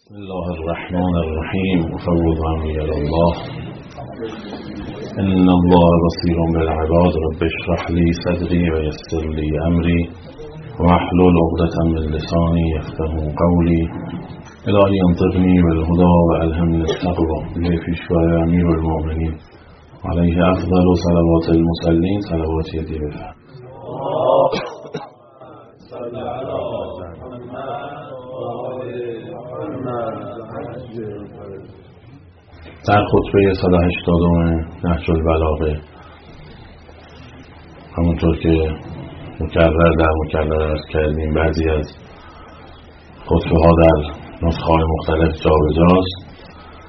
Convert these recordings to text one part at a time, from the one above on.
بسم الله الرحمن الرحیم افوض امری الی الله ان الله بصیر بالعباد رب اشرح لی صدری و یسر لی امری واحلل عقدة من لسانی یفقهوا قولی الهی انطقنی بالهدی و الهمنی التقوی به پیشوای امیر المؤمنین علیه افضل و صلوات المصلین صلوات یدی بفرد. در خطبه 180 نهج البلاغه همونطور که مکرر عرض کردیم بعضی از خطبه ها در نسخه های مختلف جابجاست.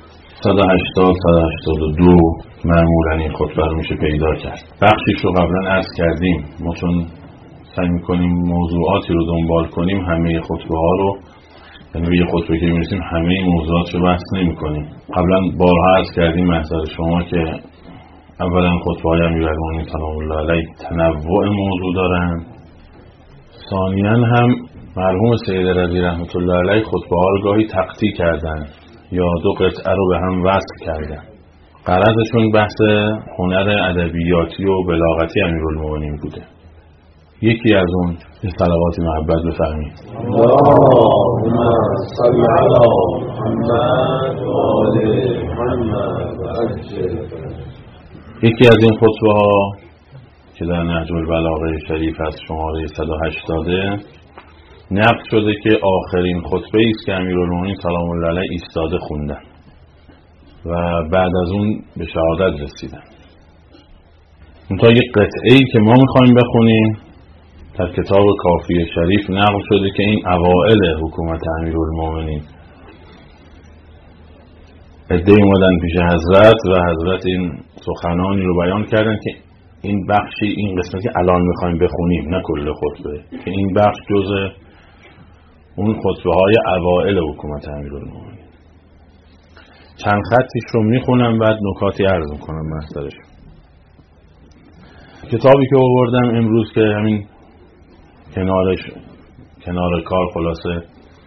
182 معمولا این خطبه رو میشه پیدا کرد. بخشیش رو قبلا عرض کردیم. ما چون سعی میکنیم موضوعاتی رو دنبال کنیم همه خطبه ها رو، یعنی به یه خطبه که میرسیم همه موضوعات رو بحث نمی کنیم. قبلا بارها عرض کردیم محضر شما که اولا خطبه های امیرالمومنین سلام الله علیه تنوع موضوع دارن، ثانیا هم مرحوم سید رضی رحمت الله علیه خطبه ها رو گاهی تقطیع کردن یا دو قطعه رو به هم وصل کردن. غرضشون بحث هنر ادبیاتی و بلاغتی امیرالمومنین بوده. یکی از اون صلوات محبت بفرمایید. اللهم صل علی محمد و آل محمد و عجل. یکی از این خطبه ها که در نهج البلاغه شریف از شماره 180 نقل شده که آخرین خطبه است که امیرالمومنین سلام الله علیه ایستاده خوندن و بعد از اون به شهادت رسیدن. منتها یک قطعه‌ای که ما می‌خوایم بخونیم در کتاب کافی شریف نقل شده که این اوائل حکومت امیرالمومنین عده‌ای اومدن پیش حضرت و حضرت این سخنانی رو بیان کردن که این بخشی، این قسمتی که الان میخوایم بخونیم، نه کل خطبه، که این بخش جزء اون خطبه های اوائل حکومت امیرالمومنین. چند خطیش رو میخونم بعد نکاتی عرض میکنم محضرش. کتابی که آوردم امروز که همین کنار کار خلاصه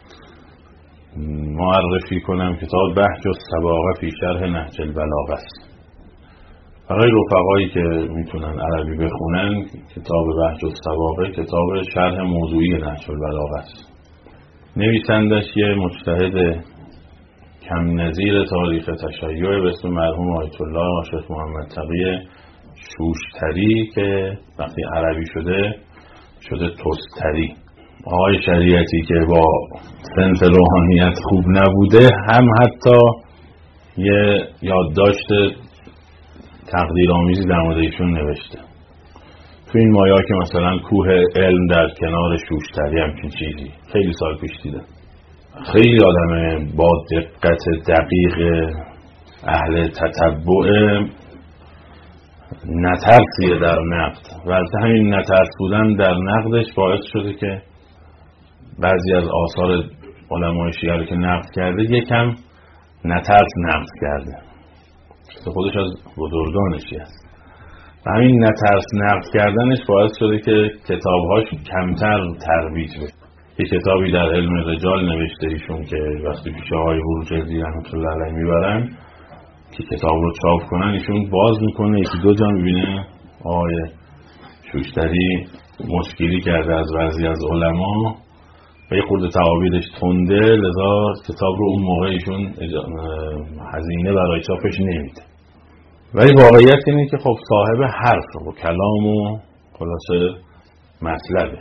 معرفی کنم، کتاب بهج الصباغه فی شرح نهج البلاغه است. برای رفقایی که میتونن عربی بخونن کتاب بهج الصباغه کتاب شرح موضوعی نهج البلاغه است. نویسندش یه مجتهد کم نظیر تاریخ تشیع به اسم مرحوم آیت الله شیخ محمد تقی شوشتری که وقتی عربی شده توستری. آقای شریعتی که با سنف روحانیت خوب نبوده هم حتی یه یادداشت تقدیرآمیزی در مورد ایشون نوشته. تو این مایا که مثلا کوه علم در کنار شوشتری همچین چیزی خیلی سال پیش دیدم. خیلی آدم با دقت دقیق اهل تتبع نترسیه در نقد و از همین نترس بودن در نقدش باعث شده که بعضی از آثار علمای شیعه رو که نقد کرده یکم نترس نقد کرده. خودش از بزرگانشی است. و همین نترس نقد کردنش باعث شده که کتابهاش کمتر ترویج بشه. یه کتابی در علم رجال نوشته ایشون که وقتی پیش آقای بروجردی رحمت الله علیه میبرن که کتاب رو چاپ کنن ایشون باز میکنه، یکی دو جا میبینه آقای شوشتری مشکلی کرده از بعضی از علما و یه خورده تعابیرش تنده، لذا کتاب رو اون موقع ایشون هزینه برای چاپش نمیده. ولی واقعیت اینه که خب صاحب حرف و کلام و خلاصه مطلبه.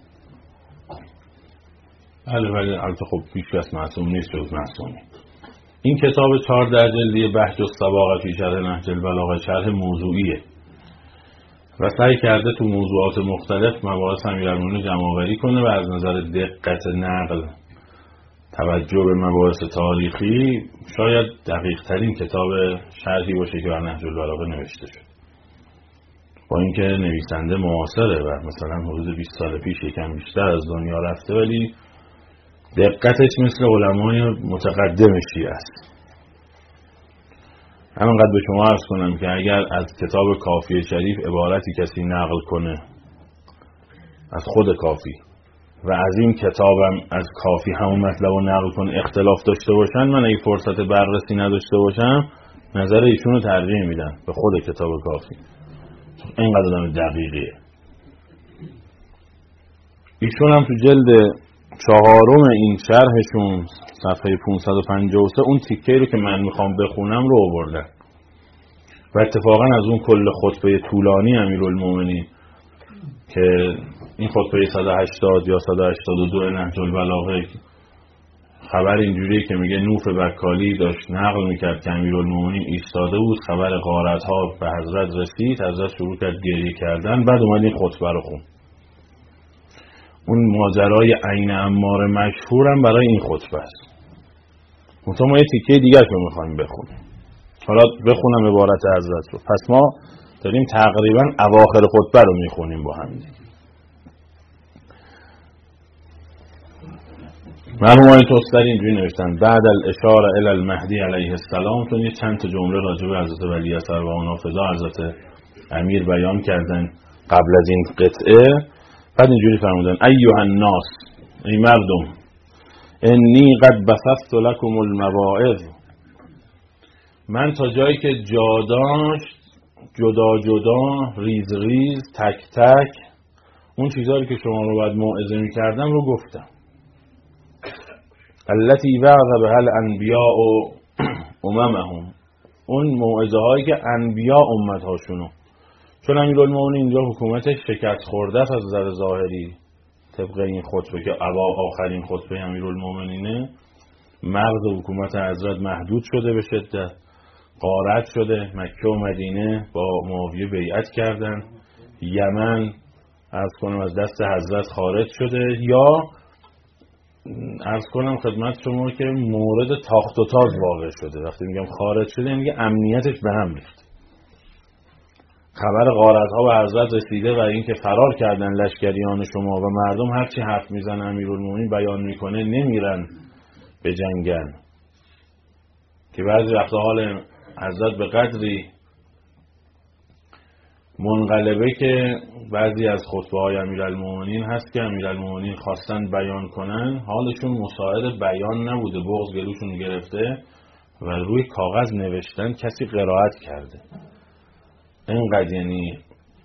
ولی البته خب هیچ کس معصوم نیست جز معصومی. این کتاب 14 جلدی بهج الصباغه فی شرح نهج البلاغه شرح موضوعیه و سعی کرده تو موضوعات مختلف مباحث امیرالمومنین جمع‌آوری کنه و از نظر دقت نقل، توجه به مباحث تاریخی شاید دقیق ترین کتاب شرحی باشه که بر نهج البلاغه نوشته شد. با اینکه نویسنده معاصره و مثلا حدود 20 سال پیش یکم بیشتر از دنیا رفته ولی دقتش مثل علمای متقدم شیعه است. همینقدر به شما عرض کنم که اگر از کتاب کافی شریف عبارتی کسی نقل کنه از خود کافی و از این کتابم از کافی همون مطلب رو نقل کن اختلاف داشته باشن، من اگه فرصت بررسی نداشته باشم نظر ایشون رو ترجیح میدم به خود کتاب کافی. اینقدر آدم دقیقیه. ایشون هم تو جلد 4 این شرحشون صفحه 553 اون تیکه‌ای رو که من میخوام بخونم رو آوردن و اتفاقا از اون کل خطبه طولانی امیرالمومنین که این خطبه 180 یا 182 نهج البلاغه خبر اینجوریه که میگه نوف بکالی داشت نقل میکرد که امیرالمومنین ایستاده بود، خبر غارت‌ها به حضرت رسید، حضرت شروع کرد گریه کردن، بعد اومد این خطبه رو خون. اون ماجرای عین عمار مشهورم برای این خطبه است. مثلا ما یه تیکه دیگه رو میخوایم بخونیم. حالا بخونم عبارت حضرت رو. پس ما داریم تقریبا اواخر خطبه رو میخونیم با هم. مرحومان توستری اینجوری نوشتن: بعد الاشاره الی المهدی علیه السلام، تو یه چند تا جمله راجع به حضرت ولی اثر و نافذه حضرت امیر بیان کردن قبل از این قطعه. بعد اینجوری فرمودن: ایها الناس، ای مردم، انی قد بسطت لکم المواعظ، من تا جایی که جا داشت جدا جدا، ریز ریز، تک تک اون چیزایی که شما رو باید موعظه می‌کردم رو گفتم. التي وعظ بها الانبیاء اممهم، اون موعظه هایی که انبیا امت‌هاشونو، چون امیرالمومنین اینجا حکومتش شکست خورده است از نظر ظاهری طبق این خطبه که آخرین خطبه امیرالمومنینه، مغز حکومت حضرت محدود شده به شدت، غارت شده، مکه و مدینه با معاویه بیعت کردن، یمن عرض کنم از دست حضرت خارج شده، یا عرض کنم خدمت شما که مورد تاخت و تاز واقع شده. وقتی میگم خارج شده میگه امنیتش به هم ریخت. خبر غارت‌ها به حضرت رسیده و اینکه فرار کردن لشکریان شما و مردم هرچی حرف میزنه امیرالمومنین بیان میکنه نمیرن به جنگن، که بعضی وقتا حال حضرت به قدری منقلبه که بعضی از خطبه های امیرالمومنین هست که امیرالمومنین خواستن بیان کنن، حالشون مساعد بیان نبوده، بغض گلوشون گرفته و روی کاغذ نوشتن، کسی قرائت کرده. اینقدر یعنی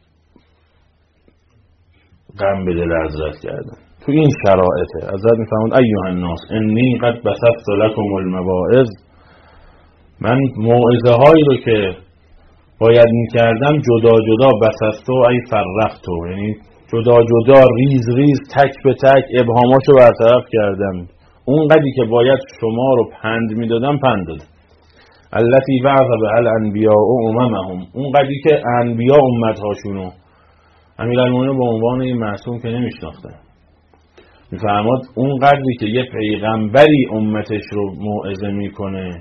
غم به دل حضرت کردن. تو این شرایطه حضرت میفرمود: ایها الناس انی قد بسطت لکم المواعظ، من موعظه هایی رو که باید میکردم جدا جدا، بسطت ای فرقت، یعنی جدا جدا، ریز ریز، تک به تک ابهاماشو برطرف کردم. اونقدری که باید شما رو پند میدادم پند دادم. التي وعظ بها الانبیاء اممهم، اونقدری که انبیا امت‌هاشونو، امیرالمومنین به عنوان این معصوم که نمیشناختن، میفرماد اونقدری که یه پیغمبری امتش رو موعظه میکنه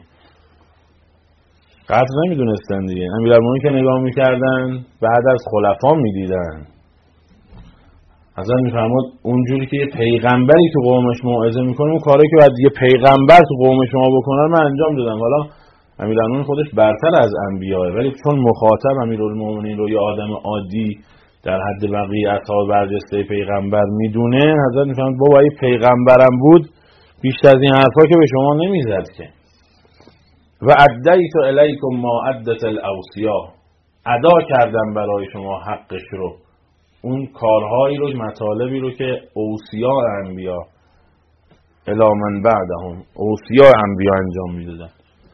قدر نمیدونستن دیگه. امیرالمومنین که نگاه میکردن بعد از خلفا میدیدن. حضرت میفرماد اونجوری که یه پیغمبری تو قومش موعظه میکنه، اون کاری که باید یه پیغمبر تو قوم شما بکنه من انجام دادم. حالا امیرالمومنین خودش برتر از انبیاه، ولی چون مخاطب امیرالمومنین رو یه آدم عادی در حد بقیه اصحاب برجسته پیغمبر میدونه، حضرت میفرماد بابا این پیغمبرم بود بیشتر از این حرفا که به شما نمیزد که. و ادیت الیکم ما عدت الاوصیا، ادا کردم برای شما حقش رو، اون کارهایی رو، مطالبی رو که اوصیا انبیا الی من بعدهم، اوصیا انبیا انجام میدادن.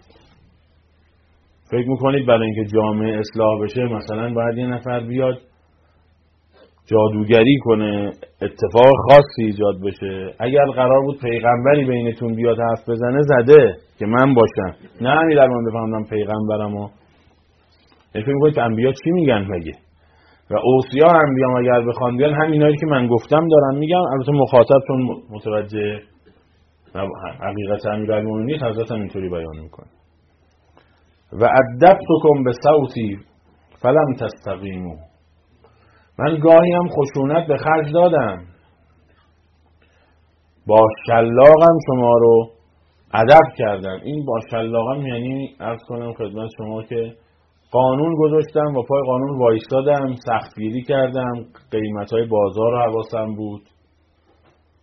فکر میکنید برای اینکه جامعه اصلاح بشه مثلا باید یه نفر بیاد جادوگری کنه، اتفاق خاصی ایجاد بشه؟ اگر قرار بود پیغمبری بینتون بیاد حرف بزنه زده که من باشم، نه امیرالمومنین بفهمم پیغمبرمو. فکر میکنید انبیا چی میگن مگه؟ و اوصیا انبیا اگر بخوان بیان همینایی که من گفتم دارم میگم. البته مخاطبتون متوجه حقیقت امیرالمومنین حضرت هم اینطوری بیان میکنه: و ادبتکم به صوتی فلم تستقیموا، من گاهی هم خشونت به خرج دادم، با شلاقم شما رو ادب کردم. این با شلاقم یعنی عرض کنم خدمت شما که قانون گذاشتم و پای قانون وایستادم، سختگیری کردم، قیمت‌های بازار رو حواسم بود.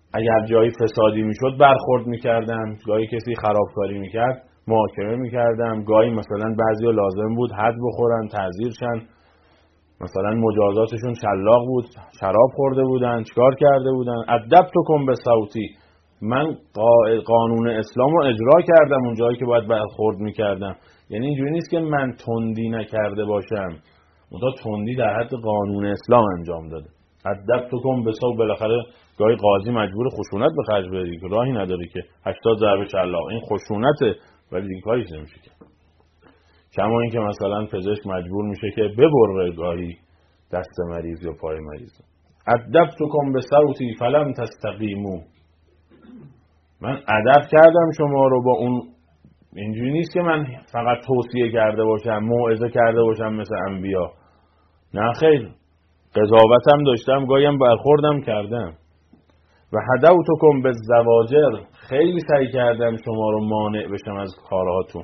اگر جایی فسادی میشد برخورد میکردم، گاهی کسی خرابکاری میکرد محاکمه میکردم، گاهی مثلا بعضیا لازم بود حد بخورن تعزیر شن، مثلا مجازاتشون شلاق بود، شراب خورده بودن، چیکار کرده بودن. ادبتکم به صوتی، من قانون اسلام رو اجرا کردم اون جایی که باید برخورد میکردم. یعنی اینجوری نیست که من تندی نکرده باشم، منتها تندی در حد قانون اسلام انجام داده. ادبتکم به صوت، بالاخره گاهی قاضی مجبور خشونت به خرج بده که راهی نداره که 80 ضربه شلاق، این خشونته ولی دیگه کاریش نمیشه کرد. کما این که مثلا پزشک مجبور میشه که ببره گاهی دست مریض یا پای مریض. ادبتکم به صوتی فلم تستقیموا، من ادب کردم شما رو با اون. اینجوری نیست که من فقط توصیه کرده باشم، موعظه کرده باشم مثل انبیا، نه خیر، قضاوتم داشتم، گاهیم برخوردم کردم. و هدوتکم به زواجر، خیلی سعی کردم شما رو مانع بشم از کارهاتون.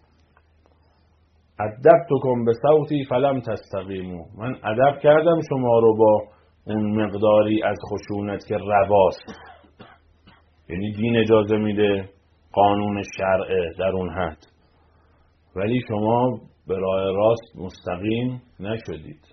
ادبتکم به صوتی فلم تستقیموا، من ادب کردم شما رو با اون مقداری از خشونت که رواست، یعنی دین اجازه میده، قانون شرعه در اون حد، ولی شما به راه راست مستقیم نشدید.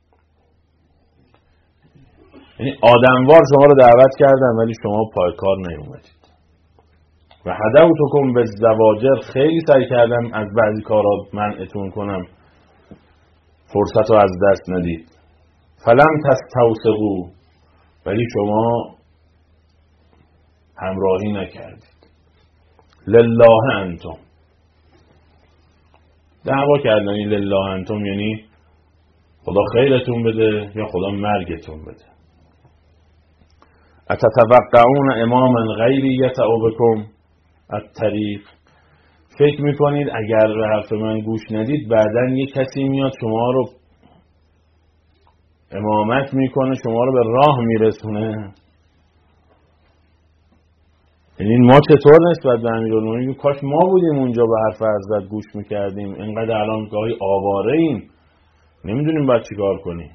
یعنی آدموار شما رو دعوت کردم ولی شما پای کار نیومدید. و هدوتکم به زواجر، خیلی سعی کردم از بعضی کارا منعتون کنم، فرصت رو از دست ندید. فلم تستوثقوا، ولی شما همراهی نکردید. لله انتم، دعوا کردنی لله انتم یعنی خدا خیرتون بده یا خدا مرگتون بده. اتتوقعون اماما غیری یطع بکم الطریق، فکر میکنید اگر به حرف من گوش ندید بعداً یه کسی میاد شما رو امامت میکنه، شما رو به راه میرسونه. یعنی ما چطور نسبت به امیرالمومنین، کاش ما بودیم اونجا به حرف حضرت گوش میکردیم، اینقدر الان گاهی آواره ایم نمیدونیم باید چی کار کنیم.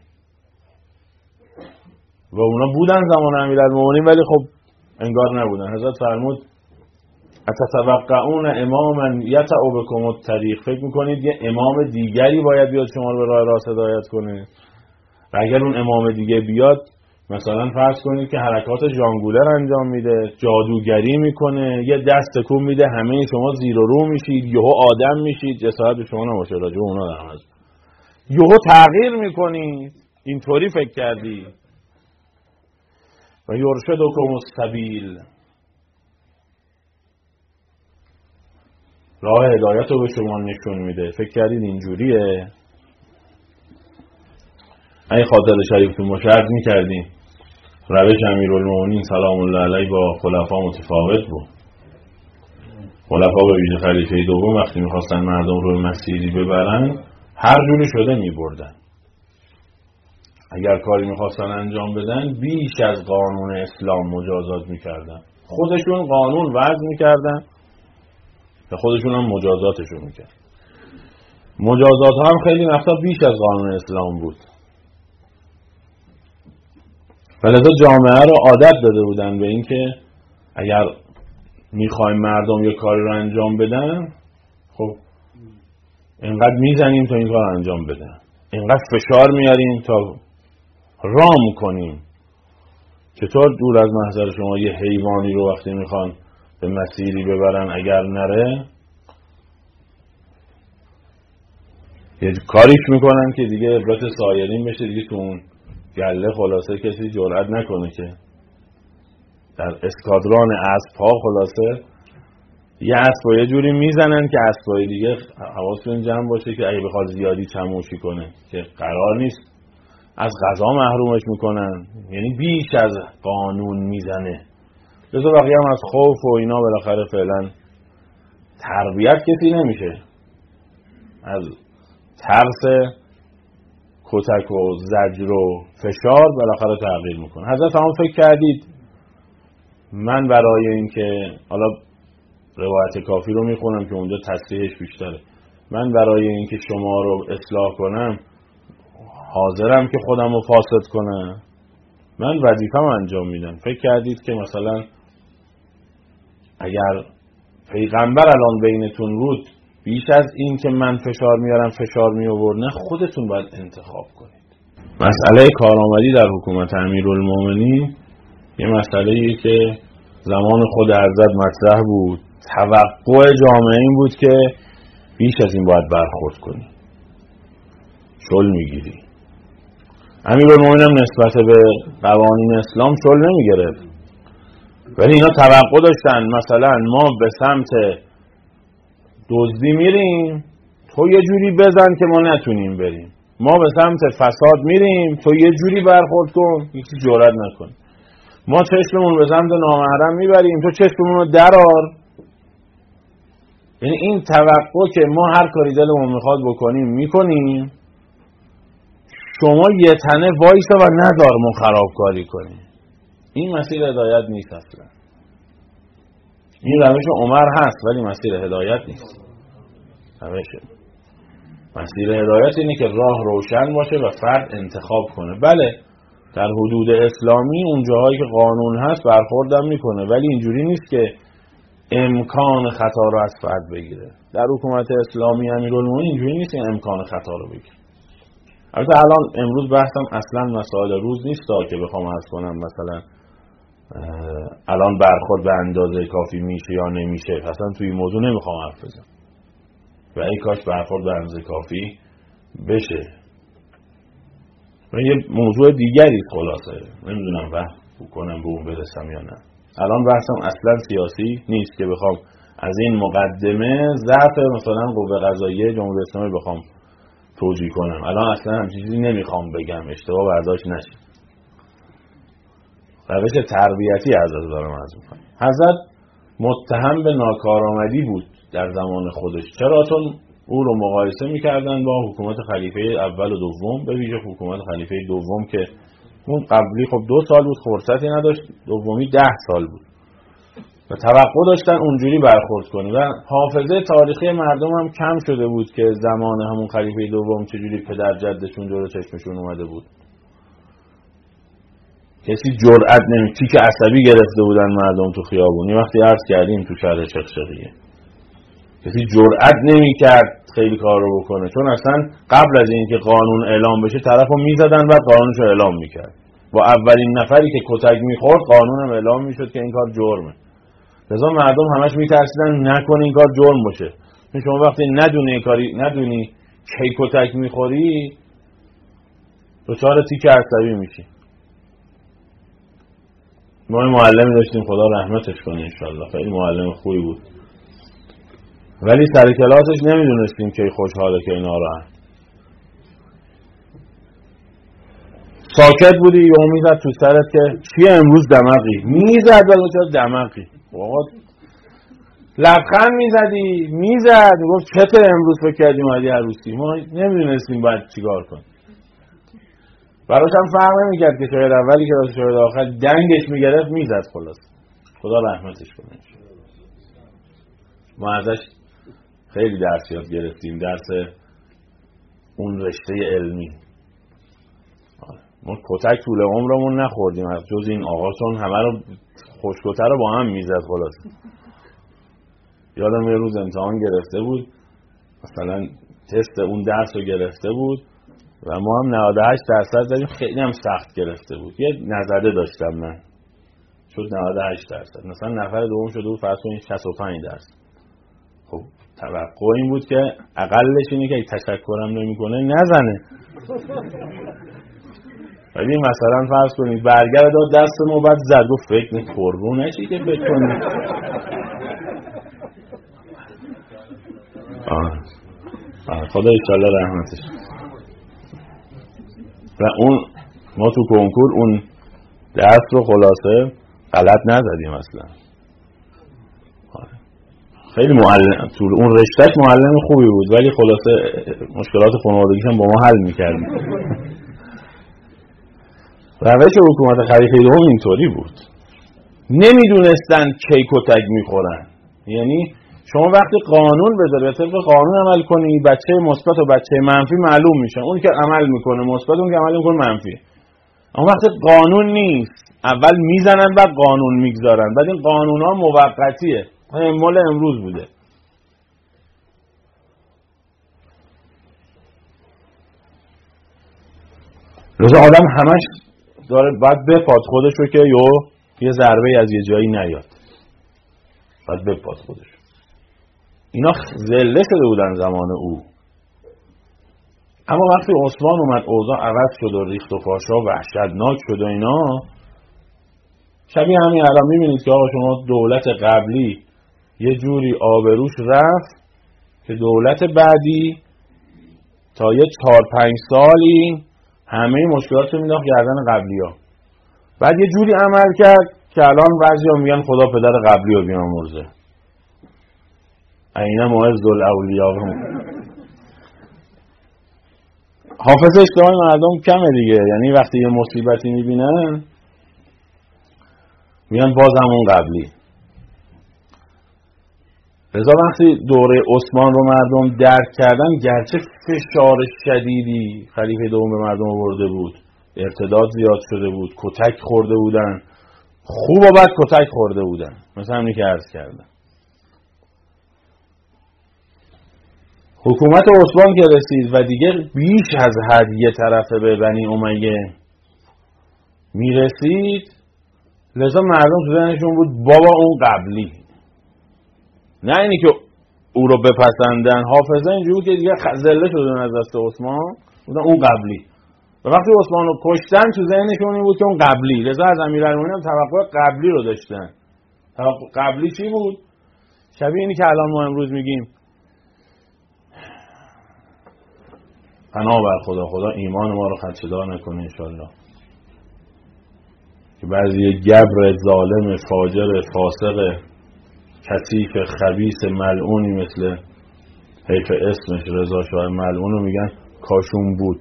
و اونا بودن زمان امیرالمومنین ولی خب انگار نبودن. حضرت فرمود اتتوقعون اماما یطع بکم الطریق، فکر میکنید یه امام دیگری باید بیاد شما رو به راه راست هدایت کنه. و اگر اون امام دیگه بیاد، مثلا فرض کنید که حرکات ژانگولر انجام میده، جادوگری میکنه، یه دست تکون میده، همه شما زیر و رو میشید، یهو آدم میشید، جسارت به شما نباشه راجع به اونا دارم از یهو تغییر میکنید، اینطوری فکر کردی. و یرشدکم السبیل، راه هدایت رو به شما نشون میده، فکر کردید اینجوریه. اگه خاطر شریفتون باشه عرض میکردیم روش امیرالمومنین سلام الله علیه با خلفا متفاوت بود. خلفا به ویژه خلیفه دوم وقتی میخواستن مردم رو مسیری ببرن هر جوری شده میبردن. اگر کاری میخواستن انجام بدن بیش از قانون اسلام مجازات میکردن، خودشون قانون وضع میکردن و خودشون هم مجازاتشون میکرد. مجازات ها هم خیلی وقتا بیش از قانون اسلام بود. ولذا جامعه رو عادت داده بودن به این که اگر میخوایم مردم یک کاری رو انجام بدن، خب اینقدر میزنیم تا این کار انجام بدن، اینقدر فشار میاریم تا رام کنیم. چطور دور از محضر شما یه حیوانی رو وقتی میخوان به مسیری ببرن اگر نره یه کاریش میکنن که دیگه عبرت سایرین بشه، دیگه تو اون گله خلاصه کسی جرئت نکنه که در اسکادران اسب‌ها خلاصه یه اسب یه جوری میزنن که اسبای دیگه حواسشون جمع باشه که اگه بخواد زیادی چموشی کنه که قرار نیست، از غذا محرومش میکنن. یعنی بیش از قانون میزنه. لذا بقیه هم از خوف و اینا بالاخره فعلا تربیت کسی نمیشه، از ترس کتک و زجر و فشار بالاخره تغییر میکنه. حضرت هم فکر کردید من برای این که حالا روایت کافی رو میخونم که اونجا تصریحش بیشتره، من برای این که شما رو اصلاح کنم حاضرم که خودم رو فاسد کنم، من وظیفه‌مو انجام میدم. فکر کردید که مثلا اگر پیغمبر الان بینتون بود بیش از این که من فشار میارم فشار می آورد؟ نه، خودتون باید انتخاب کنید. مسئله کارآمدی در حکومت امیرالمومنین یه مسئله‌ایه که زمان خود حضرت مطرح بود. توقع جامعه این بود که بیش از این باید برخورد کنی، شل میگیری. امیرالمومنین هم نسبت به قوانین اسلام شل نمیگرفت، ولی اینا توقع داشتن مثلا ما به سمت دزدی میریم، تو یه جوری بزن که ما نتونیم بریم. ما به سمت فساد میریم، تو یه جوری برخورد کن یکی جرئت نکن. ما چشممون به سمت نامحرم میبریم، تو چشممون رو درار. یعنی این توقع که ما هر کاری دلمون میخواد بکنیم میکنیم، شما یه تنه وایسا و نذار ما خرابکاری کنیم. این مسیر هدایت نیست اصلا. این روش عمر هست ولی مسیر هدایت نیست. مسیر هدایت اینه که راه روشن باشه و فرد انتخاب کنه. بله در حدود اسلامی اون جاهایی که قانون هست برخوردم میکنه، ولی اینجوری نیست که امکان خطا رو از فرد بگیره. در حکومت اسلامی امیرالمومنین اینجوری نیست که امکان خطا رو بگیره. البته الان امروز بحثم اصلا مسائل روز نیست که بخوام عرض کنم مثلا الان برخورد به اندازه کافی میشه یا نمیشه، اصلا توی این موضوع نمیخوام حرف بزنم و ای کاش برخورد به اندازه کافی بشه. و یه موضوع دیگری خلاصه نمیدونم وقت بکنم به اون برسم یا نه. الان بحثم اصلا سیاسی نیست که بخوام از این مقدمه ضعف مثلا قوه قضاییه جمهوری اسلامی بخوام توجیه کنم. الان اصلا هم چیزی نمیخوام بگم اشتباه برداشت نشه. روش تربیتی حضرت دارم از میکنم. حضرت متهم به ناکارآمدی بود در زمان خودش. چرا؟ چون او رو مقایسه میکردن با حکومت خلیفه اول و دوم، به ویژه حکومت خلیفه دوم که اون قبلی خب 2 سال بود فرصتی نداشت، دومی 10 سال بود و توقع داشتن اونجوری برخورد کنه و حافظه تاریخی مردم هم کم شده بود که زمان همون خلیفه دوم چجوری پدر جدشون جلو چشمشون اومده بود. کسی جرئت تیک عصبی گرفته بودن مردم تو خیابونی وقتی عرض کردیم تو شهر شخشقیه. کسی جرئت نمی‌کرد خیلی کار رو بکنه، چون اصلا قبل از اینکه قانون اعلام بشه طرفو میزدن بعد قانونشو اعلام میکرد. با اولین نفری که کتک میخورد قانونم اعلام میشد که این کار جرمه. لذا مردم همش میترسیدن نکنه این کار جرم باشه. شما وقتی ندونی کی کتک میخوری دچار تیک عصبی میشی. ما معلمی داشتیم خدا رحمتش کنه انشالله، خیلی معلم خوبی بود، ولی سر کلاسش نمیدونستیم که خوشحاله که ناراحت. ساکت بودی یا میزد تو سرت که چیه امروز دمقی؟ میزد ولی چرا دمقی؟ واقعا لبخند میزدی میزد میگفت چطور امروز فکر کردی اومدی عروسی؟ ما نمیدونستیم باید چیکار کنیم. براش هم فرق نمیکرد که شاید اولی که شاید آخر دنگش میگرفت میزد. خلاص خدا رحمتش کنه. ما ازش خیلی درس یاد گرفتیم، درس اون رشته علمی. ما کتک طول عمرمون نخوردیم از جز این آقا، چون همه رو خوشگوتر رو با هم میزد. خلاص یادم یه روز امتحان گرفته بود، مثلا تست اون درس رو گرفته بود و ما هم 98% داریم، خیلی هم سخت گرفته بود. یه نظره داشتم من شد 98%، مثلا نفر دوم شده بود فرض کنید 65%. خب توقع این بود که اقلش اینه که تشکرم نمیکنه نزنه. ولی مثلا فرض کنید برگر داد دست ما بعد زد و فکر نکنید قربون نشی که فکر کنید. خدا انشالله رحمتش. و اون ما تو کنکور اون درس رو خلاصه غلط نزدیم اصلا. خیلی معلم تو اون رشتهش معلم خوبی بود، ولی خلاصه مشکلات خانوادگیش هم با ما حل می‌کردیم. روش حکومت خلیفه دوم اینطوری بود، نمیدونستن کی کتک میخورن. یعنی شما وقتی قانون بذاری طبق قانون عمل کنی، بچه مثبت و بچه منفی معلوم میشن. اون که عمل میکنه مثبت، اون که عمل میکنه منفی. اما وقتی قانون نیست اول میزنن بعد قانون میگذارن، بعد این قانون ها موقتیه، مال امروز بوده. لذا آدم همش داره باید بپاد خودشو که یه ضربه از یه جایی نیاد، باید بپاد خودشو. اینا ذله شده بودن زمان او، اما وقتی عثمان اومد اوضاع عوض شد و ریخت و پاشا وحشتناک شد و اینا، شبیه همین الان میبینید که آقا شما دولت قبلی یه جوری آبروش رفت که دولت بعدی تا یه 4-5 سالی همه مشکلات رو میداخت گردن قبلی ها، بعد یه جوری عمل کرد که الان بعضی ها میگن خدا پدر قبلی رو بیامرزه. اینه معز الاولیاء. حافظ اجتماعی مردم کمه دیگه، یعنی وقتی یه مصیبتی میبینن میگن باز همون قبلی. لذا وقتی دوره عثمان رو مردم درک کردن، گرچه فشار شدیدی خلیفه دوم به مردم آورده بود، ارتداد زیاد شده بود، کتک خورده بودن، خوب و بد کتک خورده بودن، مثل همینی که عرض کردم. حکومت عثمان که رسید و دیگه بیش از حد یه طرفه به بنی امیه میرسید، لذا مردم تو ذهنشون بود بابا اون قبلی، نه اینی که او رو بپسندن. حافظه اینجوری که دیگه ذله شدن از دست عثمان، بودن اون قبلی، و وقتی عثمان رو کشتن تو ذهنشون این بود که اون قبلی. لذا از امیرالمومنین توقع قبلی رو داشتن. توقع قبلی چی بود؟ شبیه اینی که الان ما امروز میگیم پناه بر خدا ایمان ما رو خدشه‌دار نکنه انشالله، که بعضی گبر ظالم فاجر فاسق کثیف خبیث ملعونی مثل حیف اسمش رضا شاه ملعون رو میگن کاشون بود.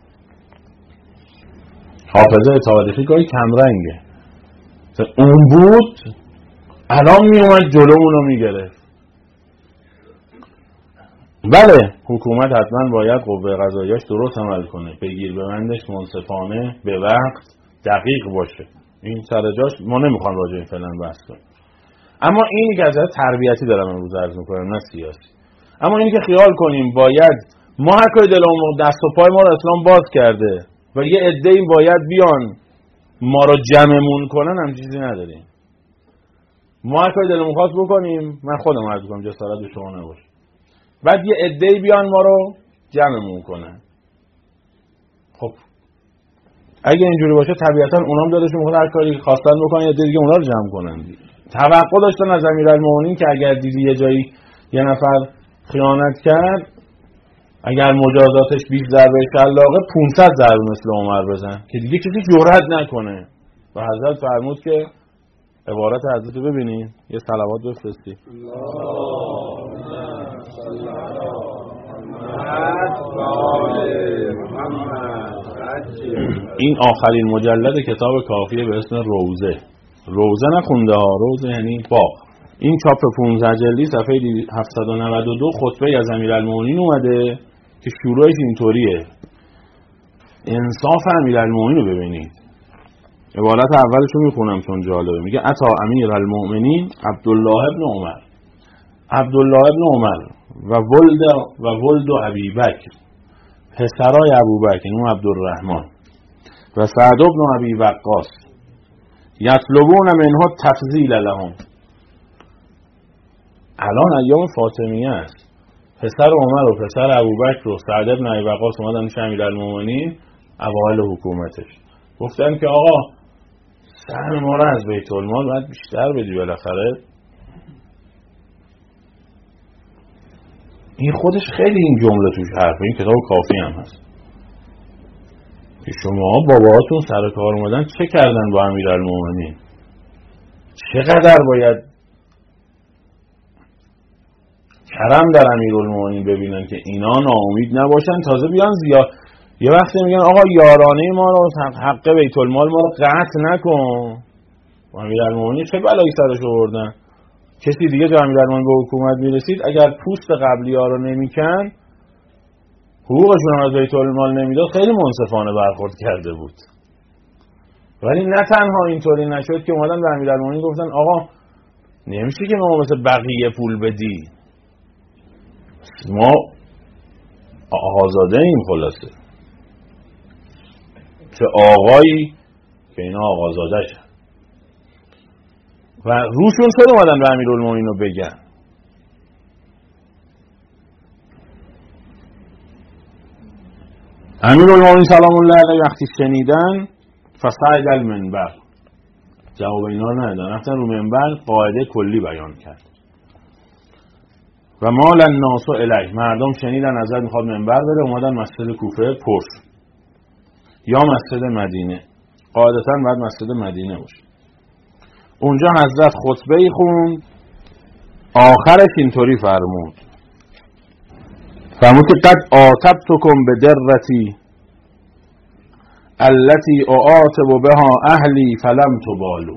حافظه تاریخی گاهی کمرنگه، اون بود الان میومد جلومون رو میگرفت. بله حکومت حتما باید قوه قضاییش درست عمل کنه، بگیر ببندش منصفانه به وقت دقیق باشه، این سر جاش، ما نمیخوام راجع این فعلا بحث کنیم. اما اینی که از تربیتی دارم امروز عرض میکنم نه سیاسی، اما اینی که خیال کنیم باید ما هر کاری دلمون دست و پای ما رو اسلام باز کرده و یه عده‌ای باید بیان ما رو جمعمون کنن، هم چیزی نداریم. ما هر کاری دلمون خواست بکنیم، من خودم عرض میکنم جسارت به شما نباشه، بعد یه عده‌ای بیان ما رو جمعمون کنن. خب اگه اینجوری باشه طبیعتا اونام دلشون میخواد هر کاری خواستن بکنن، یه عده دیگه اونا رو جمع کنن. توقع داشتن از امیرالمومنین که اگر دیدی یه جایی یه نفر خیانت کرد، اگر مجازاتش 20 ضربه شلاقه 500 ضربه مثل عمر بزن که دیگه کسی جرئت نکنه. و حضرت فرمود که عبارت حضرت رو ببینید، یه صلوات بفرستی. این آخرین مجلد کتاب کافیه به اسم روزه. روزه نخونده ها، روزه یعنی باغ. این چاپ 15 جلدی صفحه 792 خطبه از امیرالمومنین اومده که شروعش اینطوریه. انصاف امیرالمومنین رو ببینید. عبارت اولش رو میخونم چون جالبه. میگه اتا امیرالمومنین عبدالله ابن عمر، عبدالله ابن عمر و ولد ابی بکر، پسرای ابوبکر یعنی عبدالرحمن و سعد بن ابی وقاص، یطلبون منه تفضیل لهم. الان ایام فاطمیه است، پسر عمر و پسر ابوبکر و سعد بن ابی وقاص اومدن پیش امیرالمومنین اوایل حکومتش، گفتن که آقا سهم ما رو از بیت المال باید بیشتر بدی بالاخره. این خودش خیلی این جمله توش حرفه، این کتاب کافی هم هست که شما باباهاتون سر کار اومدن چه کردن با امیرالمومنین، چقدر باید کرم در امیرالمومنین ببینن که اینا ناامید نباشن، تازه بیان زیاد. یه وقتی میگن آقا یارانه ما رو حق بیت المال ما رو قطع نکن، امیرالمومنین چه بلایی سرش آوردن. کسی دیگه جا امیرالمومنین به حکومت میرسید اگر پوست قبلی ها رو نمیکن، حقوقشون از بیت المال نمیداد، خیلی منصفانه برخورد کرده بود. ولی نه تنها اینطوری نشد که اومدن به امیرالمومنین گفتن آقا نمیشه که ما مثل بقیه پول بدی، ما آزاده ایم. خلاصه چه آقایی که اینا آقازاده شد و روشون شد اومدن به امیرالمومنین رو بگن. امیرالمومنین سلام الله علیه وقتی شنیدن فصعد المنبر، جواب اینا رو ندادن، رفتن رو منبر قاعده کلی بیان کرد. و مال الناس الیه، مردم شنیدن ازت میخواد منبر بره، اومدن مسجد کوفه پر یا مسجد مدینه، قاعدتاً باید مسجد مدینه باشه. اونجا حضرت خطبه خوند، آخرش اینطوری فرمود که قد آتبتکم بدرتی التي اعاتب بها اهلی فلم تبالو.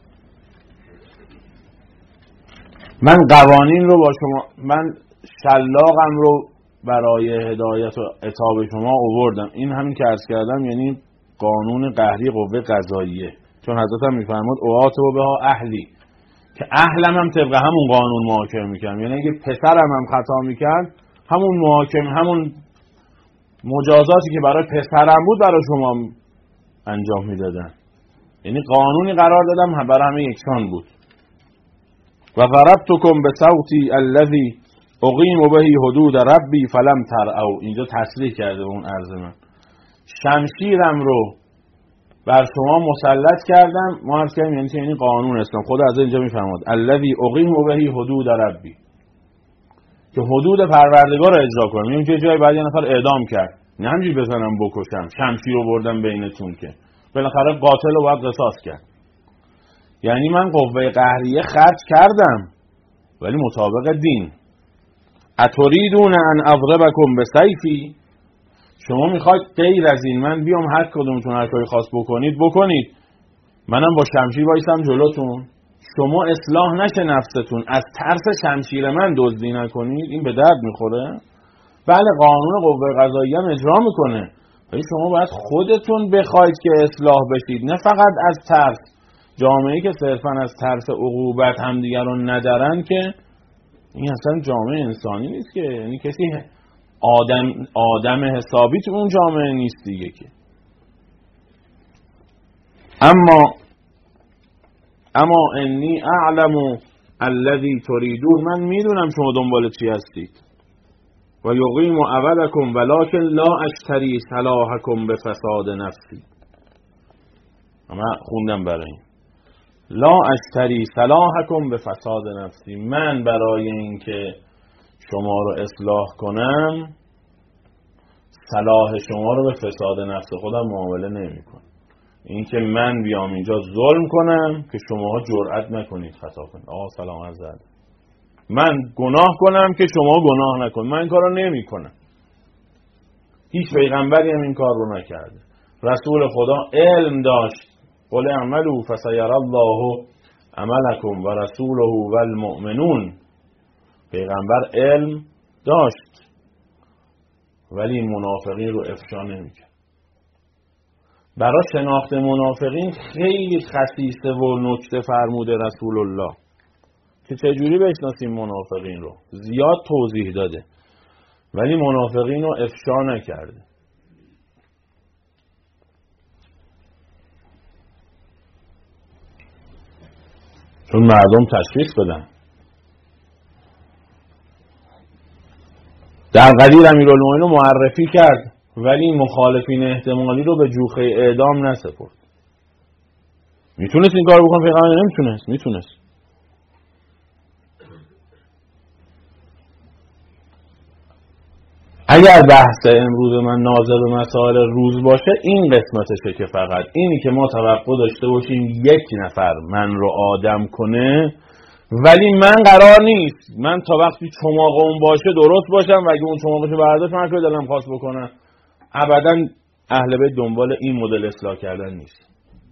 من قوانین رو با شما، من شلاقم رو برای هدایت و عتاب شما آوردم. این همین که عرض کردم یعنی قانون قهری قوه قضاییه، چون حضرت هم میفرماد اعاتب بها اهلی، که اهلم هم طبق همون قانون محاکمه میکنم. یعنی اگه پسرم هم خطا میکرد همون محاکمه، همون مجازاتی که برای پسرم بود برای شما انجام میدادن. یعنی قانونی قرار دادم برای همه یکسان بود. و ضربتکم بصوتی الذی اقیم به حدود ربی فلم ترعوا. اینجا تصریح کرده اون عرض من، شمشیرم رو بر شما مسلط کردم. ما عرض کردیم یعنی قانون اسلام. خود از اینجا میفرماد الذی اقیم به حدود ربی، که حدود پروردگار رو اجرا کنم. یعنی که جای بعد یه نفر اعدام کرد، نه همجوری بزنم بکشم، شمشیر رو بردم بینتون، که بالاخره قاتل رو باید قصاص کرد. یعنی من قوه قهریه خرج کردم ولی مطابق دین. اتریدون ان اضربکم بسیفی، شما میخواید غیر از این من بیام هر کدومتون هر کاری خواست بکنید، منم با شمشیر وایسم جلوتون، شما اصلاح نشه نفستون، از ترس شمشیر من دزدی نکنید. این به درد میخوره؟ بله قانون قوه قضاییه هم اجرا میکنه، ولی شما باید خودتون بخواید که اصلاح بشید، نه فقط از ترس. جامعه‌ای که صرفاً از ترس عقوبت همدیگر رو ندارن که این اصلا جامعه انسانی نیست که، یعنی کسی آدم حسابی تو اون جامعه نیست دیگه که. اما انی اعلم الذی تریدون، من میدونم شما دنبال چی هستید. و یقیم اولکم ولکن لا اشتری صلاحکم بفساد نفسی. من خوندم برای این لا اشتری صلاحکم بفساد نفسی، من برای این که شما رو اصلاح کنم صلاح شما رو به فساد نفس خودم معامله نمی کنم. این که من بیام اینجا ظلم کنم که شما جرئت نکنید خطا کنید. آقا سلام عرض ادب. من گناه کنم که شما گناه نکنید، من این کار رو نمی کنم. هیچ پیغمبری هم این کار رو نکرده. رسول خدا علم داشت، قل اعملوا فسیری الله عملکم و رسوله و المؤمنون. پیغمبر علم داشت ولی منافقین رو افشا نمی‌کرد. برای شناخت منافقین خیلی خصیصه و نکته فرموده رسول الله که چجوری بشناسیم منافقین رو. زیاد توضیح داده ولی منافقین رو افشا نکرده. چون مردم تشخیص بدن. در قدیر امیرالمومنین رو معرفی کرد ولی مخالفین احتمالی رو به جوخه اعدام نسپرد. میتونست این کار بکنه پیغمبر؟ نمیتونست. میتونست. اگر بحث امروز من ناظر به مسائل روز باشه این قسمتشه که فقط اینی که ما توقع داشته باشیم یک نفر من رو آدم کنه، ولی من قرار نیست من تا وقتی چماق اون باشه درست باشم و اگه اون چماقشو برداشت من که دلم خواست بکنم. ابدا اهل بیت دنبال این مدل اصلاح کردن نیست.